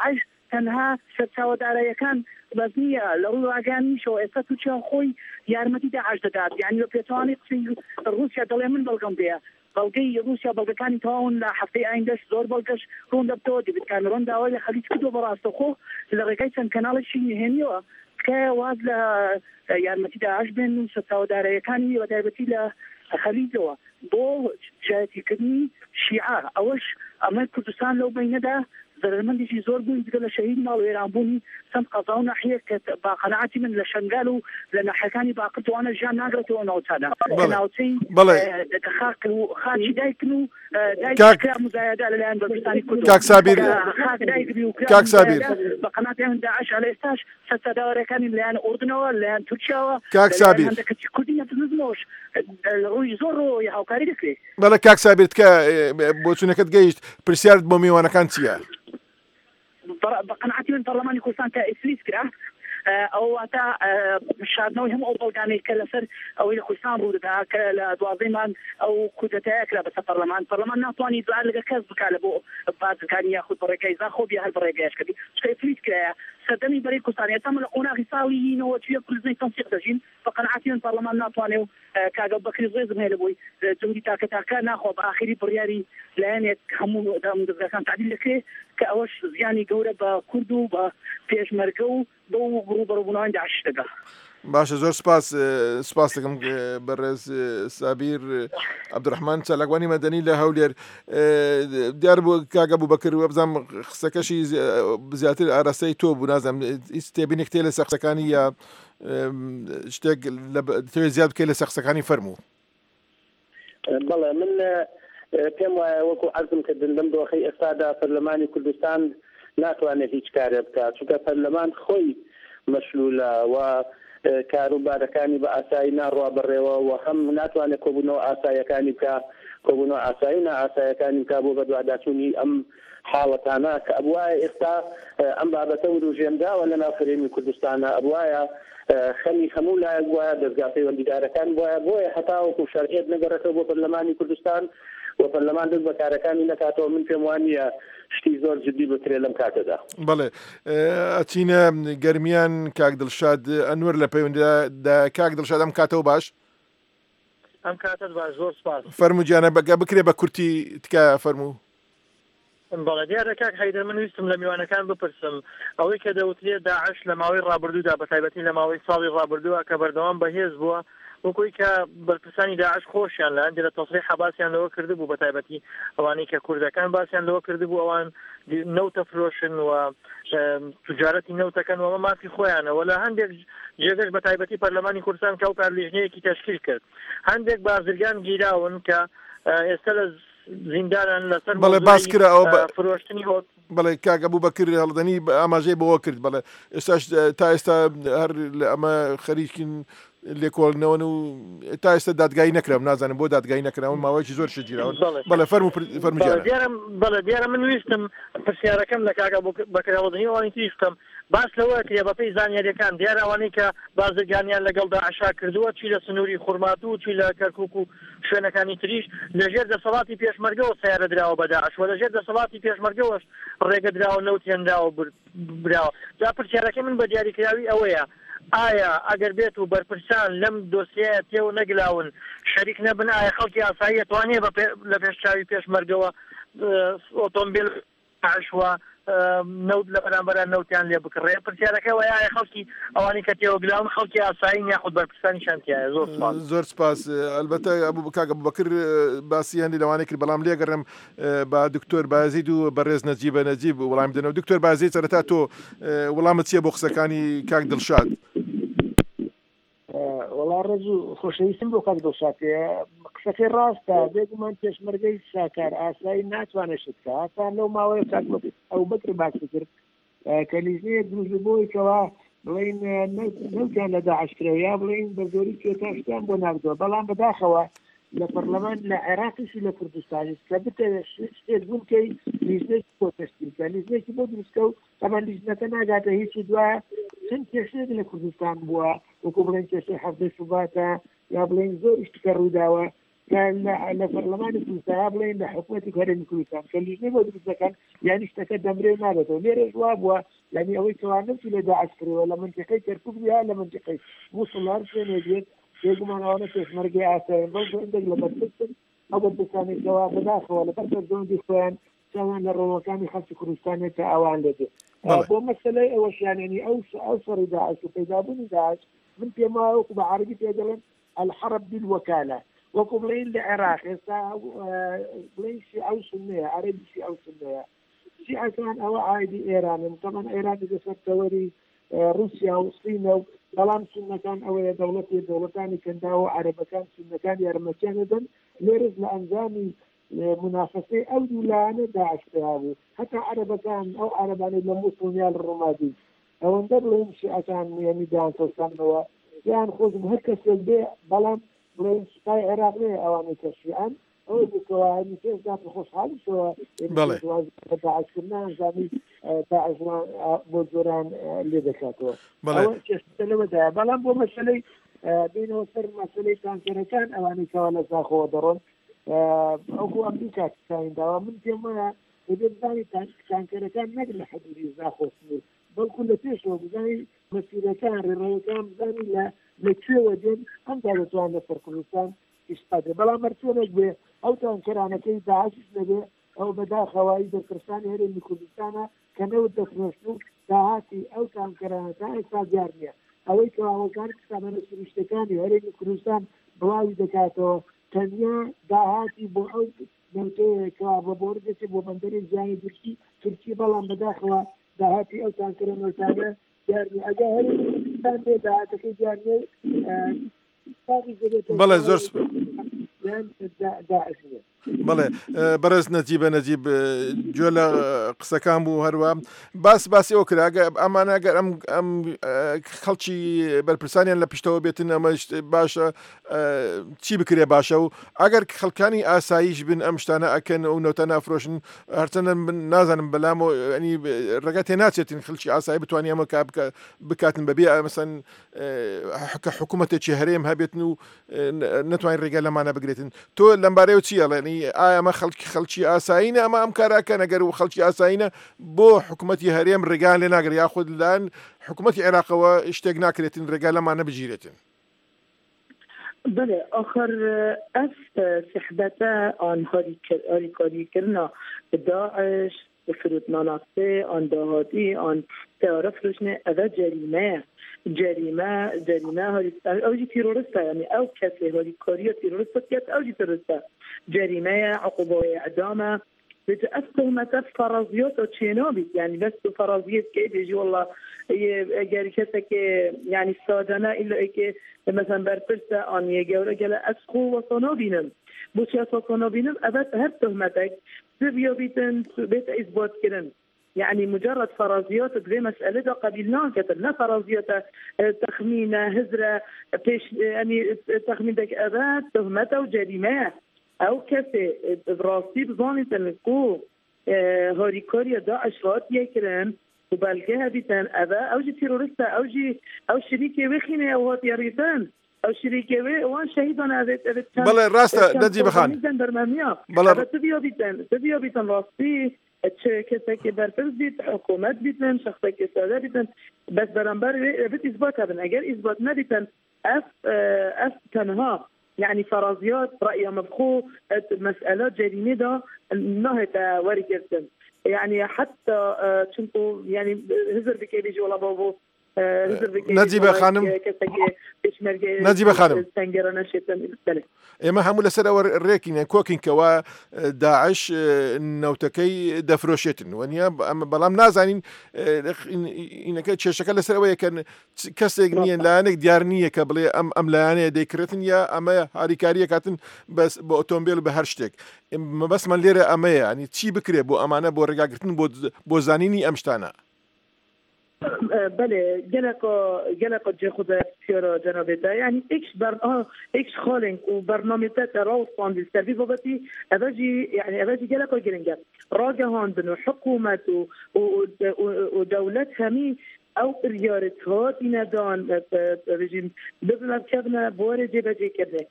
تەنها سەرچاوەدارەیەکان بەس نییە لە ڕووی ڕاگەیانیشەوە ئێستا تووچیان خۆی یارمەتی داعش دەدات یعنی بە پێچوانی قسەی رووسیا دەڵێ من بەڵگەم پێیە بەڵگەی رووسیا بەڵگەکانی تەواون لە هەفتەی ئایندەش زۆر بەڵگەش ڕوون دەبتەوە دیڤید کامێرۆن داوای لە خەلیج کردووە بەڕاستەخۆ لە ڕێگای چەند کەناڵێکی نهێنیەوە تکایە واز لە یارمەتی داعش بێن و سەرچاوەدارەیەکانی بەتایبەتی لە خەلیجەوە بۆ جایەتیکردنی شیعە ئەوەش ئەمە کوردستان لەو بینەدا زەرمەندێکی زۆر بووین دیگە لە شەهید ماڵ وێرانبوونی چەند قەزا و ناحیە کە با قەنەعەتی من لە شەنگال و لە ناحیەکانی باقرتوانە ژیان ناگرێتەوە ناوچانە کە ناوچەی خاک و خاچی دایکن و دایکرا مزایەدا لەلایەن بەرپرسانی کورد کاک سابیر خاک دایکبی و کاک سابیر بە قەناعەتی داعش لە ئێستاش سەرچاوەدارەکانی لەلایەن ئوردنەوە لەلایەن تورکیاوە کاک سابیر هەندێکی کوردی نەتونستمەوەش ڕووی زۆر ڕۆی هاوکاری دەکرێت بەڵێ کاک سابیر تکە بۆ چوونەکەت گەیشت پرسیارت بۆ میوانەکان چییە؟ بقناعتي من برلماني كوسان كإسليس كرا أو أتا شادنا وهم أو بلغاني كلاسر أو إلى كوسان رودها كلا دوازيمان أو كودتا كلا بس برلمان برلمان ناتواني دوار لقى كذب كالبو بعد كان ياخذ بريكاي زاخو بيها البريكايش كذي شكل إسليس كرا سدني بريك كوسان يتم لقونا غساوي نوتشي كل زي تنسيق دجين بقناعتي من برلمان ناتواني كاجو بكري زوز من هلبوي جمدي تاك تاك ناخذ آخري برياري لأن همو دام دكان تعديل لك كأوش يعني جورة بكردو بپێشمەرگە بۆ ڕوبەڕووبوونەوەی داعش دەگا. باشە زۆر سپاس سپاس دەکەم بەڕێز سابیر عەبدوڕەحمان چالاکوانی مەدەنی لە هەولێر دیار بوو کاک ئەبوبەکر وەبزانم قسەکەشی زیاتر ئاراستەی تۆ بوو نازانم هیچ تێبینێک تێ لە سەقسەکانی یا شتێک دەتەوێت زیاد بکەیت لە سەقسەکانی فەرموو. بەڵێ من پێم وایە وەکو عەرزم کردن لەم دۆخەی ئێستادا پەرلەمانی کوردستان ناتوانێت هیچ کارێ بکات چونکە پەرلەمان خۆی مەشلولە و کاروبارەکانی بە ئاسایی ناڕوا بڕێوە و هەم ناتوانێت کۆبوونەوە ئاساییەکانی بکە کۆبوونەوە ئاسایی نا ئاساییەکانی بکە بۆ بەدواداچوونی ئەم حاڵەتانە کە ئەبوایە ئێستا ئەم بابەتە وروژێنداوە لە ناو هەرێمی کوردستانە ئەبوایە خەمی هەموو لایەک وایە دەستگا پەیوەندیدارەکان وایە بۆیە هەتاوەکو شەرعیەت نەگەڕێتەوە بۆ پەرلەمانی کوردستان و پەرلەمان دەست بەکارەکانی نەکاتەوە من پێم وانە شتی زۆر جدی بکرێت لەم کاتەدا. بەڵێ ئەچینە گەرمیان کاک دڵشاد ئەنوەر لە پەیوەندیدا کاک دڵشاد ئەم کاتەوە باش ئەم کاتت باش زۆر سپاس فەرموو گیانە بەگە بکرێ بە کورتی تکایە فەرموو. بەڵێ دیارە کاک حەیدەر من ویستم لە میوانەکان بپرسم ئەوەی کە دەوترێت داعش لە ماوەی ڕابردوودا بە تایبەتی لە ماوەی ساڵی ڕابردووە کە بەردەوام بەهێز بووە وەکوی کە بەرپرسانی داعش خۆشیان لە هەندێک لە تەسریح باسییان لەوە کرده بوو بە تایبەتی ئەوانەی کە کوردەکان باسییان لەوە کرده بوو ئەوان نەوتە فرۆشن و تجارەتی نەوتەکەن وەمە مافی خۆیانەوە لە هەندێک جێگەش بە تایبەتی پەرلەمانی کوردستان کە ئەو کارلێژنەیەکی تەشکیل کرد هەندێک بازرگان گیراون کە ئێستا لە زیندانان لەسەر بەڵێ باس کرا ئەو فرۆشتنی هۆت بەڵێ کاک ئەبوبەکر هەڵدەنی ئاماژەی بەوە کرد بەڵێ ئێستاش تا ئێستا هەر ئەمە خەریکین لێکۆڵنەوەن و تا ئێستا دادگایی نەکرام نازانم بۆ دادگایی نەکراون ماوەیەکی زۆر شەجیراون بەڵێ فەرموو فەرموو بەڵێ دیارە من ویستم پرسیارەکەم لە کاک ئەبوبەکر هەڵدەنی ئەوانی تریش بکەم باس لەوە کرێ بەپێی زانیاریەکان دیارە ئەوانەی کە بازرگانیان لەگەڵ داعشا کردووە چی لە سنووری خورماتوو چی لە کەرکووک و شوێنەکانی تریش لەژێر دەسەڵاتی پێشمەرگەوە سیارە دراوە بە داعش و لەژێر دەسەڵاتی پێشمەرگەوەش ڕێگە دراوە نەوتێنراوە براوە جا پرسیارەکەی من بە دیاریکراوی ئەوەیە ئایا ئەگەر بێت و بەرپرسان لەم دۆسیایە تێوە نەگلاون شەریک نەبن ئایا خەڵکی ئاسایی توانێ لە پێشچاوی پێشمەرگەوە ئۆتۆمبیل عشوە نەوت لە بەرامبەران نەوتیان لێ بکڕێ پرسیارەکەەوە یاە خەڵکی ئەوانی کە تێوەگلاون خەڵکی ئاسایی یاخود بەرپرسانی شانتیایە زۆر زۆر سپاس ئەلبەتە ئەبوو کاک ئەبوبەکر باسی هەندی لەوانەیە کرد بەڵام لێگەڕم بە دکتۆر بازید و بەڕێز نەجیبە نەجیب وەڵام بدەنەوە دکتۆر بازید سەرەتا تۆ وەڵامت چییە بۆ قسەکانی کاک دڵشاد؟ وەڵا ڕێزوو خۆشەویستم بۆ کاک دڵشاد قسەکەی ڕاستە بێگومان پێشمەرگەی ساکار ئاسایی ناتوانێت شت بکات هەتا لەو ماوەیە کاک ئەبوبەکر باس کرد کە لیژنەیەک دروست بوویکەوە بڵین نەوتیان لە داعش کرێ یا بڵین بە زۆری کێتاشتیان بۆ ناردووە بەڵام بەداخەوە لە پەرلەمان لە عێراقیش و لە کوردستانیش کە بتەوێت شتێک بوونکەی لیژنێکی بۆ تەشکیلکە لیژنێکی بۆ دروستکە و تەمان لیژنەکە ناگاتە هیچی دوایە چەند کێشەیەک لە کوردستان بووە وەکو بڵێن کێشەی هەفتەی شوباتە یا بڵێن زۆر شتکە ڕووداوە لبرلمان كردستان بڵێن لە حکوومەتی هەرێمی کوردستان کە لیژنەی بۆ دروستەکەن یانی شتەکە دەمرێ نابێتەوە لێرە جواب بووە یعنی ئەوەی کەوانەتی لە داعش کردەوە لە منطقەی کەرکوک یا لە منطقەی مووسڵ هەر شوێنێ دێت بێگومانەوەنە پێشمەرگەی ئاسایین بەڵکو هەندێک لە بەرپرسن ئەو بەرپرسانێکەوە بەداخەوە لەبەر بەرزەوەندی خۆیان چاوان لە ڕۆڵەکانی خەڵکی کوردستانێت تا ئەوان لێدێت بۆ مەسەلەی ئەوەشیانێنی ئەو ئەو سەری داعش و پەیدابوونی داعش من پێما وەکو بە عەرەبی پێ دەڵێن الحرب بالوكالة وەکو بڵێن لە عێراق ئێستا بڵێن شیعە و سوننیە عەرەبی شیعە و سوننیە شیعەکان ئەوە عایدی ئێرانن تەمان ئێرانی دەسەر تەوەری رووسیا و سینە و بەڵام سوننەکان ئەوەیە دەوڵەتی دەوڵەتانی کەنداوە عەرەبەکان سوننەکان یارمەتیانەدەن لێرز لە ئەنجامی منافسەی ئەو دوولانە داعش بوو هەتا عەرەبەکان ئەو عەرەبانەی لە مووسڵ یا لە ڕۆمادی ئەوەندە بڵێن شیعەکان یەمی دانتۆستانەوە یان خۆشم هەر کەسێک بێ بەڵام بڵێن سوپای عێراق نێ ئەوانەی کە شیعەن ئەوەی بکەوە پێشدات خۆشحاڵیشەوە داعشکردنیان زانی داعش بۆ جۆران لێ دەکاتەوە لەوەدایە بەڵام بۆ مەسەلەی بینەوە سەر مەسەلەی تانکەرەکان ئەوانەی کەوا لە زاخەوە دەڕۆن ئەوکو ئەمریکا کاینداوە من پێم وایە دەبێت زانی تانکەرەکان نەک لە حەدودی زاخۆ بەڵکو لە پێشەوە بزانی مەسیرەکان ڕێڕەوەکان بزانی لە لەکوێوە دێن ئەمدا دەتوان لە سەر کوردستان ئیشپادێ بەڵام مەرچۆنێک بێ ئەو تانکەرانەکەی داعشش نەبێ ئەو بەداخەوایی دەرپرسانی هەرێمی کوردستانە کە نەوت دەفرۆشت و داهاتی ئەو تانکەرانەکە ئێستا دیار نییە ئەوەی کەواوەکان کتابانە سروشتەکانی هەرێمی کوردستان بڵاوی دەکاتەوە تەنیا داهاتی بۆ ئەو نەوتەیەکە بە بۆردێکی بۆ بەندەری زیانی تورکی تورکی بەڵام بەداخەوە داهاتی ئەو تانکەرە نەوتانە دیارنی ئەگە هەرێمیستان بێ داهاتەکەی دیارنیە بەڵێ زۆر بەڵێ بەڕێز نەجیبە نەجیب گوێ لە قسەکان بوو هەروە باس باسی ئەو کراگە ئەمانە ئەگەر ئەم ئەم خەڵکی بەرپرسانیان لە پشتەوە بێتن ئەمە باشە چی بکرێ باشە و ئەگەر خەڵکانی ئاساییش بن ئەم شتانە ئەکەن و نەوتە نافرۆشن هەرچەندە نازانم بەلام و ینی ڕێگە تێ ناچێتن خەڵکی ئاسایی بتوانانی ئەمە بکاتن بەبێ مەسەن کە حکوومەتێکی هەرێم هەبێتن و نەتوانین ڕێگە لەمانە بگرێتن تۆ لەم بارەیەوە چی ئەڵێنی ئایا ئەمە خەڵکی خەڵکی ئاسایینە ئەمە ئەم کاراکە نەگەر و خەڵکی ئاسایینە بۆ حکوومەتی هەرێم ڕێگان لێ ناگەر یاخود لەلاەن حکوومەتی عێراقەوە شتێک ناکرێتن ڕێگا لەمانە بگیرێتن بله آخر از صحبت آن هاریکاری کرنا داعش فرودناناسته آن دهاتی آن تعارف روشنه اوه جریمه جریمه جریمه اوجی تیروریسته یعنی او کسی هاریکاری تیروریسته که اوجی تیروریسته جریمه عقوبه اعدامه بتأثر تهمة فرضيات وتشينوبي يعني بس فرضيات كيف يجي والله اگر کسی که یعنی سادانه الا که مثلا برپرسه آن یه گوره گله از خو و صنا بینم بو چه صنا بینم ابد هر تهمتك بیا بیتن بیت اثبات کردن يعني مجرد فرضيات زي مسألة قبيلنا كتب لا فرضيات تخمين هزرة بيش يعني تخمين دك أبد تهمته وجريمة أو كسي براسي بظاني تنكو هاريكاريا داعش رات يكرن وبالجها بيتن أبا أو جي تيروريستا أو جي أو شريكي وخينة أو هات يريتن أو شريكي وان شهيدنا أبد أبد بله راستا نجيب خان بله تبيا بيتن تبيا بيتن راسي كسي برفرز بيت حكومات بيتن شخصي كسادة بيتن بس برنبر بيت إثبات هذا أجر إثبات ما بيتن أف أف تنها يعني فرضيات رأي مبخو مسألة جريمة ده نهت وري كرتن يعني حتى شنطو يعني هزر بكي بيجي ولا بابو هزر بكي نجيبة خانم نجيبة خانم تنجرنا شيطان بله ئێمە هەموو لەسەر ئەوە ڕێکینە کۆکینکەوە داعش نەوتەکەی دەفرۆشێتن وەنیە بەڵام نازانین ئینەکە کێشەکە لەسەر ئەوەیە کە کەسێک نییە لایەنێک دیار نییە کە بڵێ ئەم ئەم لایەنەیە دەیکرێتن یا ئەمە هاریکاریە کاتن بەس بۆ ئۆتۆمبیل بە هەر شتێک بەسمان لێرە ئەمەیە ینی چی بکرێت بۆ ئەمانە بۆ ڕێگاگرتن بۆ زانینی ئەم شتانە بله جلقا جلقا جه خود سیارا جناب ده یعنی ایکش بر آه ایکش خالنگ و برنامه تا تراوس فاندل سرویس بابتی اوجی یعنی اوجی جلقا گرنگه راجهاندن و حکومت و و دولت همی او بریارت ها دینا دان بجیم ببنا کبنا بوره جبه جی کرده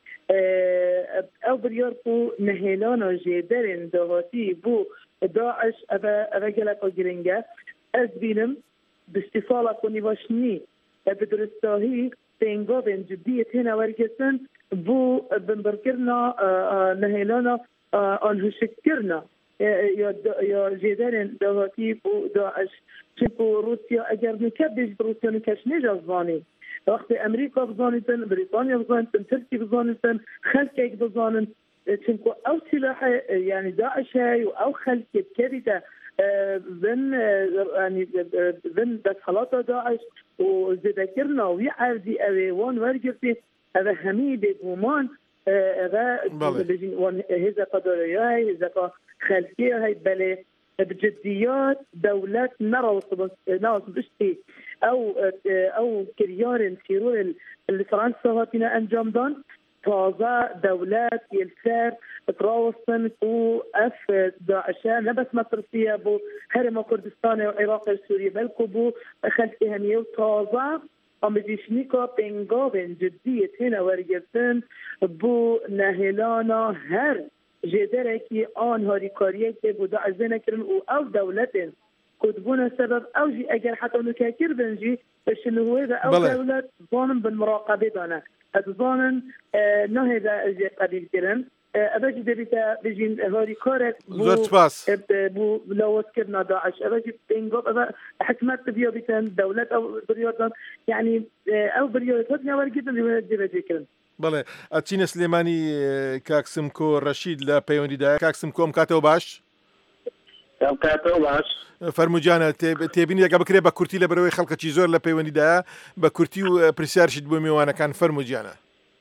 او بریار بو نهیلانا جیدرین دهاتی بو داعش اوه گلکا گرنگه از بینم باستفاله کنی واشنی بدرستاهی بینگاوین جدیت هنا ورگسن بو بنبرکرنا نهیلانا آنهو شکرنا یا یا جدارن دهاتی بو داعش چون روسیا اگر نکبش روسیا نکش نجازانی وقتی امریکا بزانیتن بریتانیا بزانیتن ترکیه بزانیتن خلق یک بزانن چون او سلاح يعني داعش هاي او خلق كبيرة ذن يعني ذن بس خلاص داعش وذكرنا ويعرضي اوان ورقتي هذا حميد بومان هذا هذا قضايا هاي هذا خلفيه هاي بله بجديات دولات نرى نرى بشتي او او كريار سيرور اللي فرنسا هاتنا انجام دان تازه دولات يلسار تراوصن و اف داعشان لا بس مصر فيها بو هرم كردستان وعراق سوريا بلكو بو خلف اهميه وتازه ام بيشنيكو بينغوبن جديه هنا ورجتن بو نهلانا هر جدركي آن هاريكاريه که بو داعش نکرن و او دولتن كتبونا سبب او جي اگر حتى نكاكر بنجي باش انه هو او دولت ظالم بالمراقبه دانا ظانن نه هذا قبيل كرن أبجي دبيتا بيجين هاري كارك زرت سباس بو لو سكرنا داعش أبجي بينجوب أبا حكمت بيو بيتن دولة أو بريودان يعني أو بريود هدنا ورجيت اللي هو دبيجي كرن بله أتشين سليماني كاكسمكو رشيد لا بيوندي دا كاكسمكو مكاتو باش مكاتو باش فرموجانە تێبینی ئەگە بکرێ بە کورتی لە بەرەوەی خەڵکەکی زۆر لە پەیوەندیدایە بە کورتی و پرسیارشت بۆ میوانەکان فەرموجیانە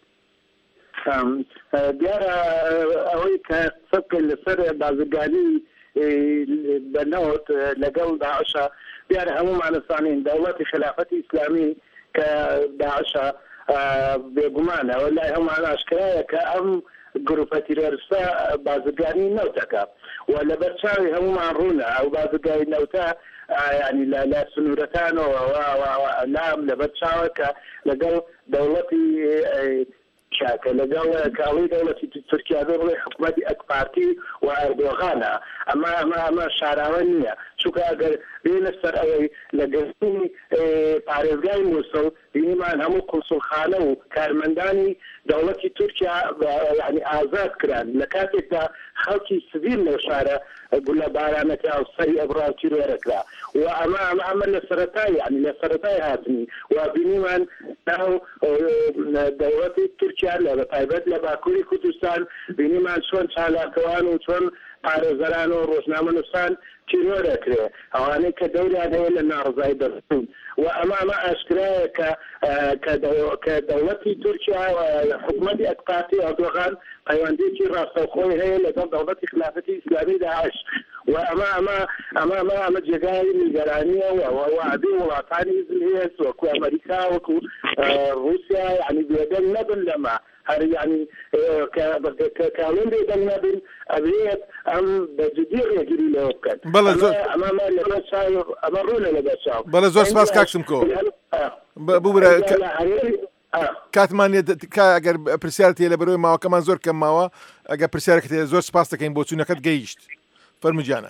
دیارە ئەوەی کە سەبکە لەسەر بازرگانی بەنەوت لەگەڵ داعشە دیارە هەموومانەزانین دەوڵەتی خلافەتی ئیسلامی کە داعشە بێگومانە وەلای هەمومان ئاشکرایە کە ئەم گروپە تیرۆریستە بازرگانی نەوتەکە و لە بەرچاوی هەمومان ڕوونە ئەو بازرگانی نەوتە ینی لە سنوورەکانەوە لام لە بەرچاوە کە لەگەڵ دەوڵەتی شاکە لەگەڵ کاڵی دەوڵەتی تورکیا بڵێ حکوومەتی ئەکپارتی و ئەردۆغانە ئەمە ئەمە ئەمە شاراوە نییە چونکە ئەگەر بێنە سەر ئەوەی لە گەرتنی پارێزگای مووسڵ بینیمان هەموو قوسڵخانە و کارمەندانی دەوڵەتی تورکیا یعنی ئازاد کران لە کاتێکدا خەڵکی سڤیل لەو شارە گولە بارانەکە ئەو سەری ئەبرا تیرۆرەکرا و ئەمە ئەمە ئەمە لە سەرەتای یعنی لە سەرەتای هاتنی و بینیمان ناو دەوڵەتی تورکیا لە بەتایبەت لە باکووری کوردستان بینیمان چۆن چالاکەوان و چۆن پارێزەران و ڕۆژنامەنووسان تیرۆر دەکرێ ئەوانەی کە دەوریان هەیە لە ناڕزای دەرچوون و ئەمە ئەمە ئاشکرایە کە دەوڵەتی تورکیا حکوومەتی ئەکپارتی ئەردۆغان پەیوەندیی ڕاستەوخۆی هەیە لەگەڵ دەوڵەتی خلافەتی ئیسلامی داعش و ئەمە ئەمە ئەمە ئەمە ئەمە جێگای نیگەرانیە و وعدەی وڵاتانی هەیە وەکو ئەمریکا وەکو رووسیا یعنی بێدەنگ نەبن لەمە هەر یعنی کاڵێن بێدەنگ نەبن ئەبێت ئەم بەجددی ڕێگیری لەوە بکەن ئەمە لەبەر چاو ئەمە ڕوونە لەبەر چاو بەڵێ زۆر سپاس کاکسمکۆ ببرە کاتمان ئەگەر پرسیارت هەیە لە بەرەوەی ماوەکەمان زۆر کەم ماوە ئەگەر پرسیارێکت هەیە زۆر سپاس دەکەین بۆ چوونەکەت گەیشت فەرمووجیانە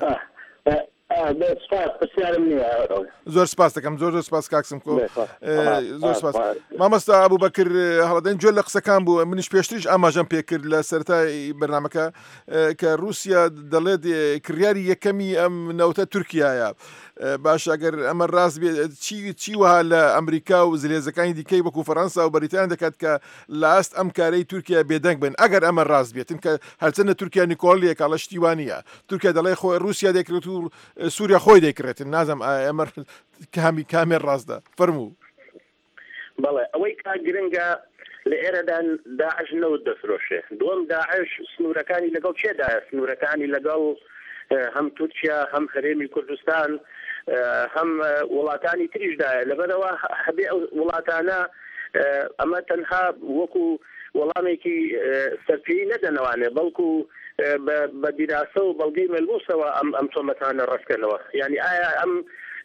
زۆر سپاس دەکەم زۆر زۆر سپاس کاکسمکۆ زۆر سپاس مامۆستا ئەبوبەکر هەڵەدەن جۆر لە قسەکان بوو منیش پێشتریش ئاماژەم پێکرد لە سەرەتای بەرنامەکە کە رووسیا دەڵێت کڕیاری یەکەمی ئەم نەوتە تورکیایە باش ئەگەر ئەمە ڕاست بێت چی چی وها لە ئەمریکا و زلێزەکانی دیکەی وەکو فەڕەنسا و بەریتان دەکات کە لە ئاست ئەم کارەی تورکیا بێدەنگ بن ئەگەر ئەمە ڕاست بێتن کە هەرچەندە تورکیا نیکۆڵیەکە لە شتیوانە تورکیا دەڵێ خۆی رووسیا دەکرێت و سووریا خۆی دەیکرێتن نازم ئەمە کامی کامێر ڕاستدا فەرموو بەڵێ ئەوەی کا گرنگە لە ئێرەدا داعش نەوت دەفرۆشێ دووەم داعش سنوورەکانی لەگەڵ کێدایە سنوورەکانی لەگەڵ هەم تورکیا هەم هەرێمی کوردستان هەم وڵاتانی تریشدایە لەبەرەوە هەبێ ئەو وڵاتانە ئەمە تەنها وەکو وەڵامێکی سەرپێی نەدەنەوانێ بەڵکو بە دیراسە و بەڵگەی مەلموسەوە ئەم ئەم تۆمەتانە ڕەشکەنەوە یعنی ئایا ئەم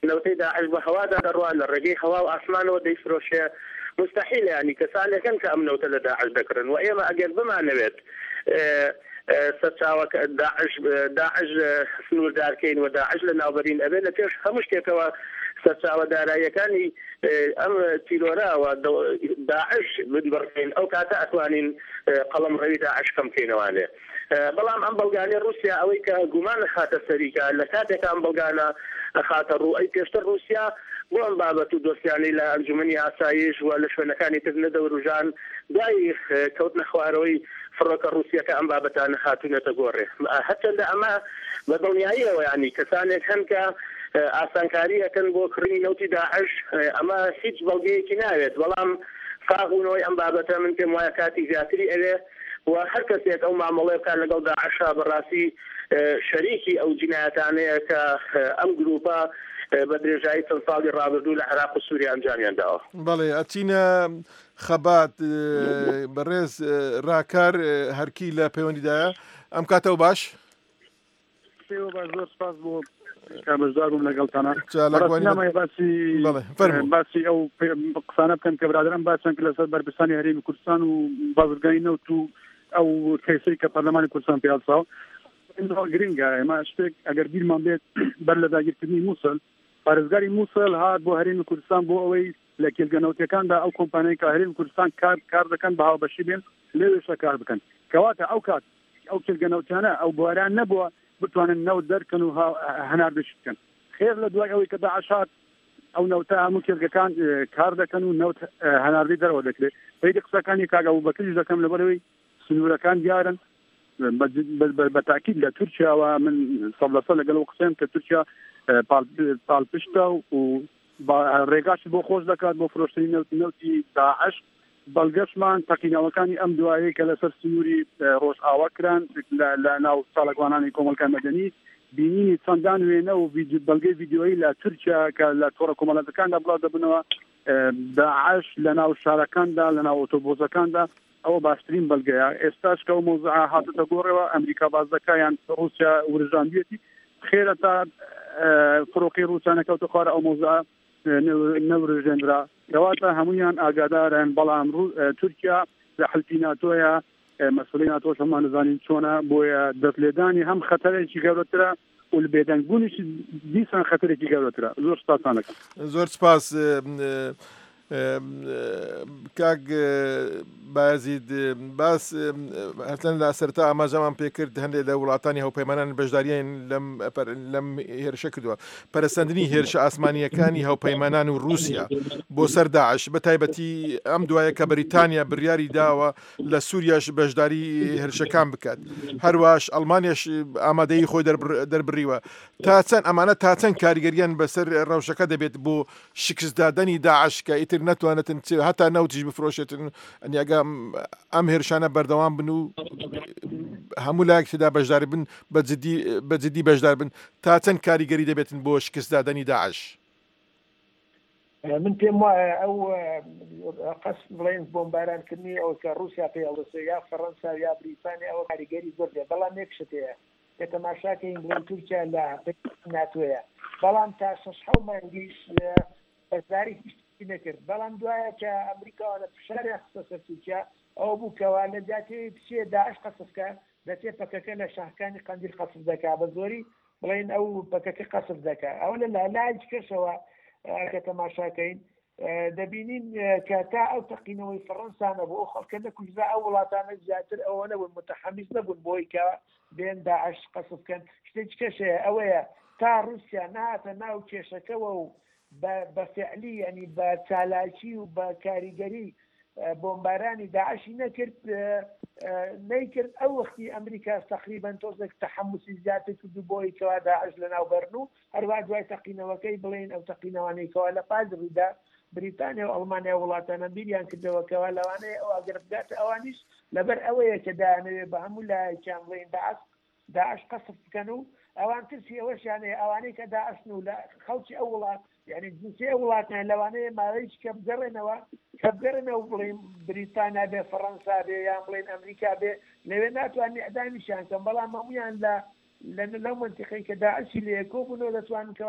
نەوتەی داعش بە هەوادا دەڕوان لە ڕێگەی هەوا و ئاسمانەوە دەیفرۆشێ مستحیل ینی کەسانێکن کە ئەم نەوتە لە داعش دەکردن و ئێمە ئەگەر بمانەوێت سەرچاوە داعش داعش سنووردارکەین و داعش لە ناوبەرین ئەبێ لە پێش هەموو شتێکەوە سەرچاوە داراییەکانی ئەم تیرۆراوە داعش ببڕین ئەو کاتە ئەتوانین قەڵەم ڕەوی داعش کەم بکەینەوانێ بەڵام ئەم بەڵگانەی رووسیا ئەوەی کە گومان خاتە سەریکە لە کاتێک ئەم بەڵگانە خاتە ڕوو ئەی پێشتر رووسیا بۆ ئەم بابەت و دۆسیانەی لە ئەنجومەنی ئاسایش و لە شوێنەکانی تر لە دەوروژان دای کەوتنە خوارەوەی فڕۆکە رووسیەکە ئەم بابەتانە هاتوونەتە گۆڕێ هەرچەندە ئەمە بە دڵنیاییەوە ینی کەسانێک هەن کە ئاسانکاری ئەکەن بۆ کڕینی نەوتی داعش ئەمە هیچ بەڵگەیەکی ناوێت بەڵام فاغونەوەی ئەم بابەتە من پێم وایە کاتی زیاتری ئەوێ و هەر کەسێک ئەو مامەڵەیە بکات لەگەڵ داعشا بەڕاستی شەریکی ئەو جینایەتانەیە کە ئەم گروپە بە درێژایی چەند ساڵی ڕابردوو لە عێراق و سووریا ئەنجامیان داوە. بەڵێ ئەچینە خەبات بەڕێز ڕاکار هەرکی لە پەیوەندیدایە ئەم کاتەوە باش زۆر سپاس بۆ کامەزدار بووم لەگەڵتانە باسی ئەو قسانە بکەن کە برادرم باسن کە لەسەر بەرپرسانی هەرێمی کوردستان و بازرگانی نەوت و ئەو کەیسەی کە پەرلەمانی کوردستان پێهەڵساوە گرنگە ئێمە شتێک ئەگەر بیرمان بێت بەر لە داگیرکردنی مووسڵ پارێزگاری مووسڵ هات بۆ هەرێمی کوردستان بۆ ئەوەی لە کێلگەنەوتەکاندا ئەو کۆمپانیای کە هەرێمی کوردستان کار کار دەکەن بە هاوبەشی بێن لێوێشە کار بکەن کەواتە ئەو کات ئەو کێلگەنەوتانە ئەو بواران نەبووە بتوانن نەوت دەرکەن و هەناردەشی بکەن خێر لە دوای ئەوەی کە داعشات ئەو نەوتە هەموو کێلگەکان کار دەکەن و نەوت هەناردەی دەرەوە دەکرێت پێی قسەکانی کاگا و بەکەش دەکەم لەبەرەوەی سنوورەکان دیارن بە تاکید لە تورکیاوە من سەد لە سەد لەگەڵ قسەم کە تورکیا پاڵپشتە و ڕێگاشی بۆ خۆش دەکات بۆ فرۆشتنی نەوتی داعش بەڵگەشمان تەقینەوەکانی ئەم دوایەیە کە لەسەر سنووری ڕۆژ ئاوا کران لە ناو ساڵەکوانانی کۆمەڵگەی مەدەنی بینینی چەندان وێنە و بەڵگەی ڤیدیۆیی لە تورکیا کە لە تۆڕە کۆمەڵەتەکاندا بڵاو دەبنەوە داعش لە ناو شارەکاندا لە ناو ئۆتۆبۆسەکاندا ئەوە باشترین بەڵگەیە ئێستاش کە ئەو مۆزوع هاتوتە گۆڕەوە ئەمریکا باز دەکا یان رووسیا ورژاندوێتی خێرە تا فڕۆقی رووسیا نەکەوتە خوارە ئەو مۆزوع نەورژێنرا کەواتە هەمویان ئاگادارن بەڵام تورکیا لە حلفی ناتۆیە مەسئولەی ناتۆش هەمان نزانین چۆنە بۆیە دەستلێدانی هەم خەتەرێکی گەورەترە و لە بێدەنگبوونیش دیسان خەتەرێکی گەورەترە زۆر سپاسانەکەم زۆر سپاس کاک بازید باس هەتەن لە سەرتا ئاماژەمان پێکرد هەندێک لە وڵاتانی هەوپەیمانان بەشداریان لەم لەم هێرشە کردووە پەرستاندنی هێرشە ئاسمانیەکانی هەوپەیمانان و رووسیا بۆ سەر داعش بە تایبەتی ئەم دوایە کە بەریتانیا بڕیاری داوە لە سووریاش بەشداری هێرشەکان بکات هەروەش ئەڵمانیاش ئامادەی خۆی دەربڕیوە تا چەند ئەمانە تا چەند کاریگەریان بەسەر ڕەوشەکە دەبێت بۆ شکستدادنی داعش کە ئیتر نەتوانێتن هەتا نەوتیش بفرۆشێتن ئەنیاگە ئەم هێرشانە بەردەوام بن و هەموو لایەک تێدا بەشدار بن بە جدی بەشدار بن تا چەند کاریگەری دەبێتن بۆ شکستدادنی داعش من پێم وایە ئەو قەس بڵێن بۆمبارانکردنی ئەو کە رووسیا پێڵدەسێ یا فەڕەنسا یا بریتانیا ئەوە کاریگەری زۆر دێ بەڵام یەک شتەیە کە تەماشاکەین بڵێن تورکیا لە ناتۆیە بەڵام تا شەش حەوت مانگیش بەشداری هیچ نەکرد بەڵام دوایە کە ئەمریکا لە فشاری خستە سەر تورکیا ئەوە بووکەوە لە جاتێ پچێ داعش قەسفکە دەچێ پەکەکە لە شاخەکانی قەندیل قەسف دەکا بە زۆری بڵێن ئەو پەکەکە قەسف دەکا ئەو لە لای کەشەوە کە تەماشاکەین دەبینین کە تا ئەو تەقینەوەی فەڕەنسانە بۆ ئەو خەڵکە نەکوژدا ئەو وڵاتانە زیاتر ئەوە نەبوون متحەمیز نەبوون بۆی کە بێن داعش قەسفکەن شتێکی کەشەیە ئەوەیە تا رووسیا نهاتە ناو کێشەکەەوە و بە فعلی ینی بە چالاکی و بە کاریگەری بۆمبارانی داعشی نەکرد نەیکرد ئەو وەختی ئەمریکا تقریبا تۆزێک تەحموسی زیاتر کردو بۆی کەوا داعش لە ناوبەرن و هەروە دوای تەقینەوەکەی بڵێن ئەو تەقینەوانەیەکەوە لە پاش ڕوویدا بریتانیا و ئەڵمانیا وڵاتانە بیریان کردەوەکەوە لەوانەیە ئەو ئەگەر بگاتە ئەوانیش لەبەر ئەوەیە کە دایانەوێ بە هەموو لایەکیان بڵێن داعش داعش قەسف بکەن و ئەوان ترسی ئەوەشیانەیە ئەوانەی کە داعشن و لە خەڵکی ئەو وڵات یعنی جنسی وڵاتیان لەوانەیە ماوەیەکی کە بگەڕێنەوە کە بگەڕێنەوە بڵێن بریتانیا بێ فەڕەنسا بێ یان بڵێن ئەمریکا بێ لەوێ ناتوانانی ئەدامیشیان کەم بەڵام هەمویان لە لەو منتیقەی کە داعشی لێ کۆبوونەوە دەتوانن کەوە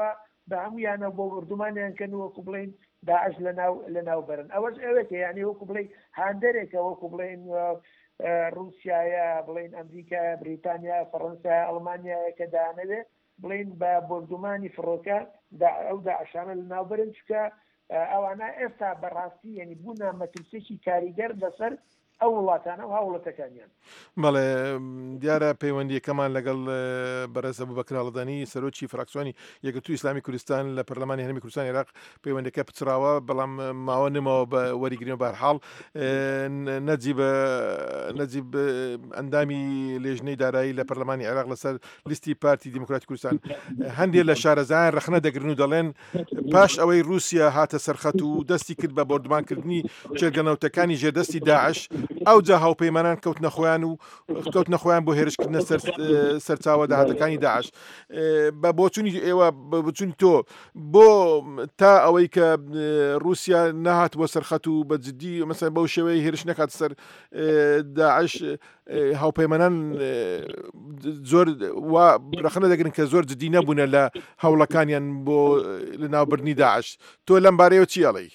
بە هەمویانە بۆ وردومانیان کەن وەکو بڵین داعش لە ناوبەرن ئەوەش ئەوەیە یعنی وەکو بڵێ هاندەرێکە وەکو بڵێن رووسایە بڵێن ئەمریکا بریتانیا فەڕەنسا ئەڵمانیایە کە دانەوێ بڵین بە بردومانی فڕۆکە ئەو داعشانە لە ناوبەرن چکە ئەوانە ئێستا بەڕاستی یعنی بوونە مەترسێکی کاریگەر لەسەر ئەو وڵاتانە و هاوڵەتەکانیان. بەڵێ دیارە پەیوەندیەکەمان لەگەڵ بەڕێز ئەبوبەکر هەڵدانی سەرۆکی فراکسیۆنی یەکگرتووی ئیسلامی کوردستان لە پەرلەمانی هەرێمی کوردستانی عێراق پەیوەندەکە پچراوە بەڵام ماوە نمەوە بە وەریگرین و بەرحاڵ نەجیب نەجیب ئەندامی لێژنەی دارایی لە پەرلەمانی عێراق لەسەر لیستی پارتی دیموکراتی کوردستان هەندێک لە شارەزایان ڕەخنە دەگرن و دەڵێن پاش ئەوەی رووسیا هاتە سەرخەت و دەستی کرد بە بۆردمانکردنی جێگەنەوتەکانی ژێدەستی داعش ئەو جا هاوپەیمانان کەوتنە خۆیان و کەوتنە خۆیان بۆ هێرشکردنە سەرچاوە داهاتەکانی داعش بە بۆچوونی ئێوە بچوونی تۆ بۆ تا ئەوەی کە رووسیا نەهات بۆ سەرخەت و بە جددی مەسەن بەو شێوەیە هێرش نەکات سەر داعش هاوپەیمانان زۆر ڕەخنە دەگرن کە زۆر جددی نەبوونە لە هەوڵەکانیان بۆ لەناوبردنی داعش تۆ لەم بارەیەوە چی ئەڵێی؟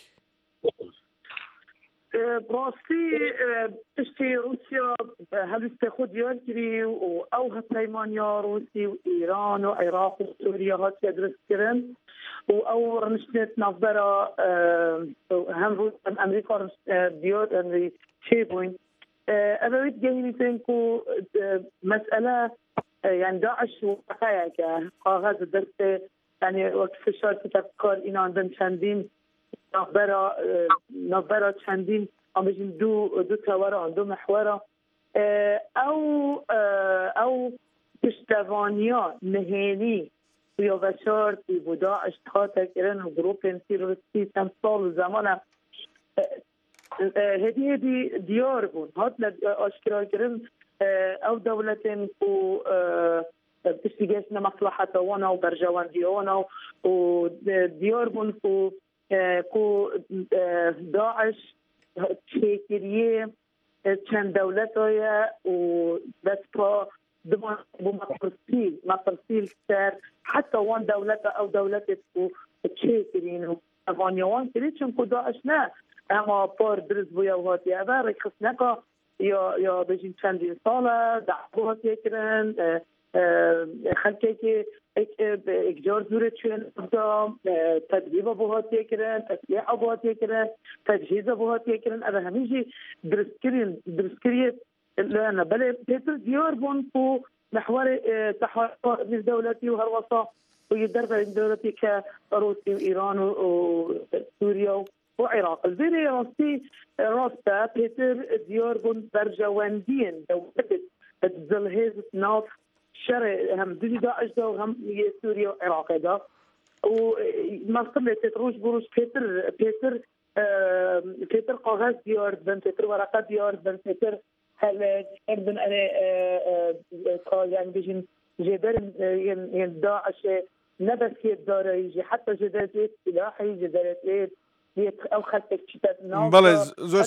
بڕاستی پشتی رووسیا هەویستە خۆ دیار کردی و ئەو هەپەیمانیا رووسی و ئیران و عێراق و سووریا هاتیە دروستکردن و ئەو ڕنشتێت ناوبەرە هەم هەم ئەمریکا دیار چێ بووین ئەوەوێت گەهینی پێن و مەسئلە يعني داعش وقعەکە قاغاز دەستێ يعني وەک فشار کار ئیناندن چەندین ناوبەرە ناوبەرە چەندین ئەمەژین دوو دوو تەوەرە دوو مەحوەرە ئەو ئەو پشتەوانیا نهێنی پیاوەچارتی بۆ داعش هاتەکردن و گروپên تیرۆریستی چەند ساڵ و زەمانە هێدی هێدی دیار بوون هات لە ئاشکراکردن ئەو دەوڵەتên و پشتیگەشتنە مەسلحەتەوانە و بەرژەوەندیەوانە و دیار بوون و کو داعش چێکریە چەند دەولەتەیە و دەست بۆ مەپرسیل مەپرسیل سەر حتا وان دەولەتە ئەو دەولەتێک و چێکرین و ئەوانیەوان کردی چونکو داعش نه ئەما پار دروست بووە و هاتیەوە ڕێکخستنەکە یا یا بەژین چەندین ساڵە دەعوا هاتیەکردن خەلکێکی إجار زورة شون قدام تدريب أبوها تيكرن تسليح أبوها تيكرن تجهيز أبوها تيكرن أنا هميجي درسكرين درسكرية لأن بل بيتر ديار بون فو محور تحول دولتي وهروسا ويدرب دولتي كروسيا وإيران وسوريا وعراق البيري راستي راستا بيتر ديار بون برجواندين دولت تزلهز ناف شرع هم دي داعش ده وهم سوريا وعراق ده وما قبل تروج بروج بيتر بيتر آه بيتر قاغاز ديار بن بيتر ورقة ديار بن بيتر هل بن أنا قال يعني بيجين جدار ين داعش نبس يدار يجي حتى جدارات سلاحي جدارات أو خلتك شتات ناس بله زور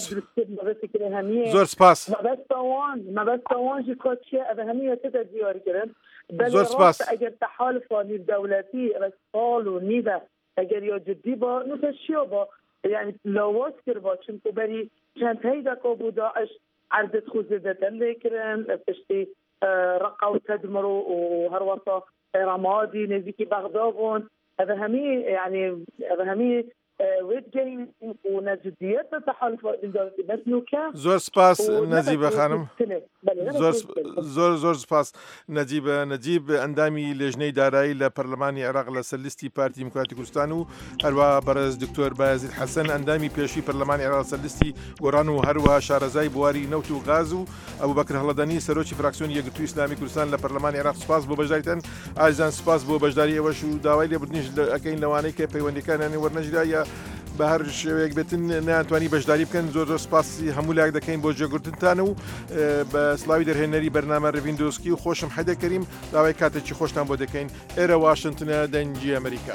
زور سپاس ما بس توان ما بس توان جي كوتشي أهمية تدا ديار كرن زور سپاس أجر تحالف الدولتي بس قالوا نيدا أجر يا جدي با نفسشيا با يعني لواس كربا چونكو بري چند هيدا كابو داعش عرضت خوزدة لكرن بشتي رقعوا تدمروا وهروسا رمادي نزيكي بغدادون هذا همي يعني هذا همي ويتجين ونجديات تحالف الدولتي بس نو كان زور سپاس نجيبة خانم زور زور زور سپاس نجيبة نجيب اندامي لجنة دارایی لپرلمانی عراق لسلیستی پارتی دیموکراتی کوردستان و هروا برز دکتور بایزید حسن اندامی پیشی پرلمانی عراق لسلیستی گۆڕان و هەروەها شارەزای بواری نەوت و غاز و ئەبوبەکر هەڵەدانی سەرۆکی فراکسیۆنی یەکگرتووی ئیسلامی کوردستان لە پەرلەمانی عراق سپاس بۆ بەشداریتان ئازیزان سپاس بۆ بەشداری ئێوەش و داوای لێبوردنیش ئەکەین لەوانەی کە پەیوەندیەکانیان وەرنەژرا یا بە هەر شێوەیەک بێتن نەیانتوانی بەشداری بکەن زۆر زۆر سپاسی هەموو لایەک دەکەین بۆ جێگرتنتان و بە سڵاوی دەرهێنەری بەرنامە ڕڤیندۆسکی و خۆشم حەیدەر کەریم داوای کاتێکی خۆشتان بۆ دەکەین ئێرە واشنتنە دەنگی ئەمریکا.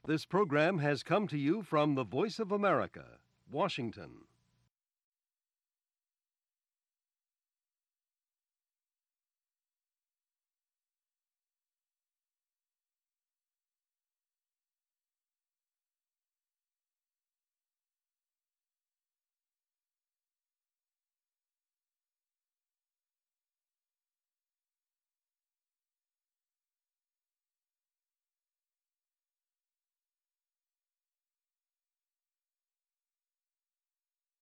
This program has come to you from the Voice of America, Washington.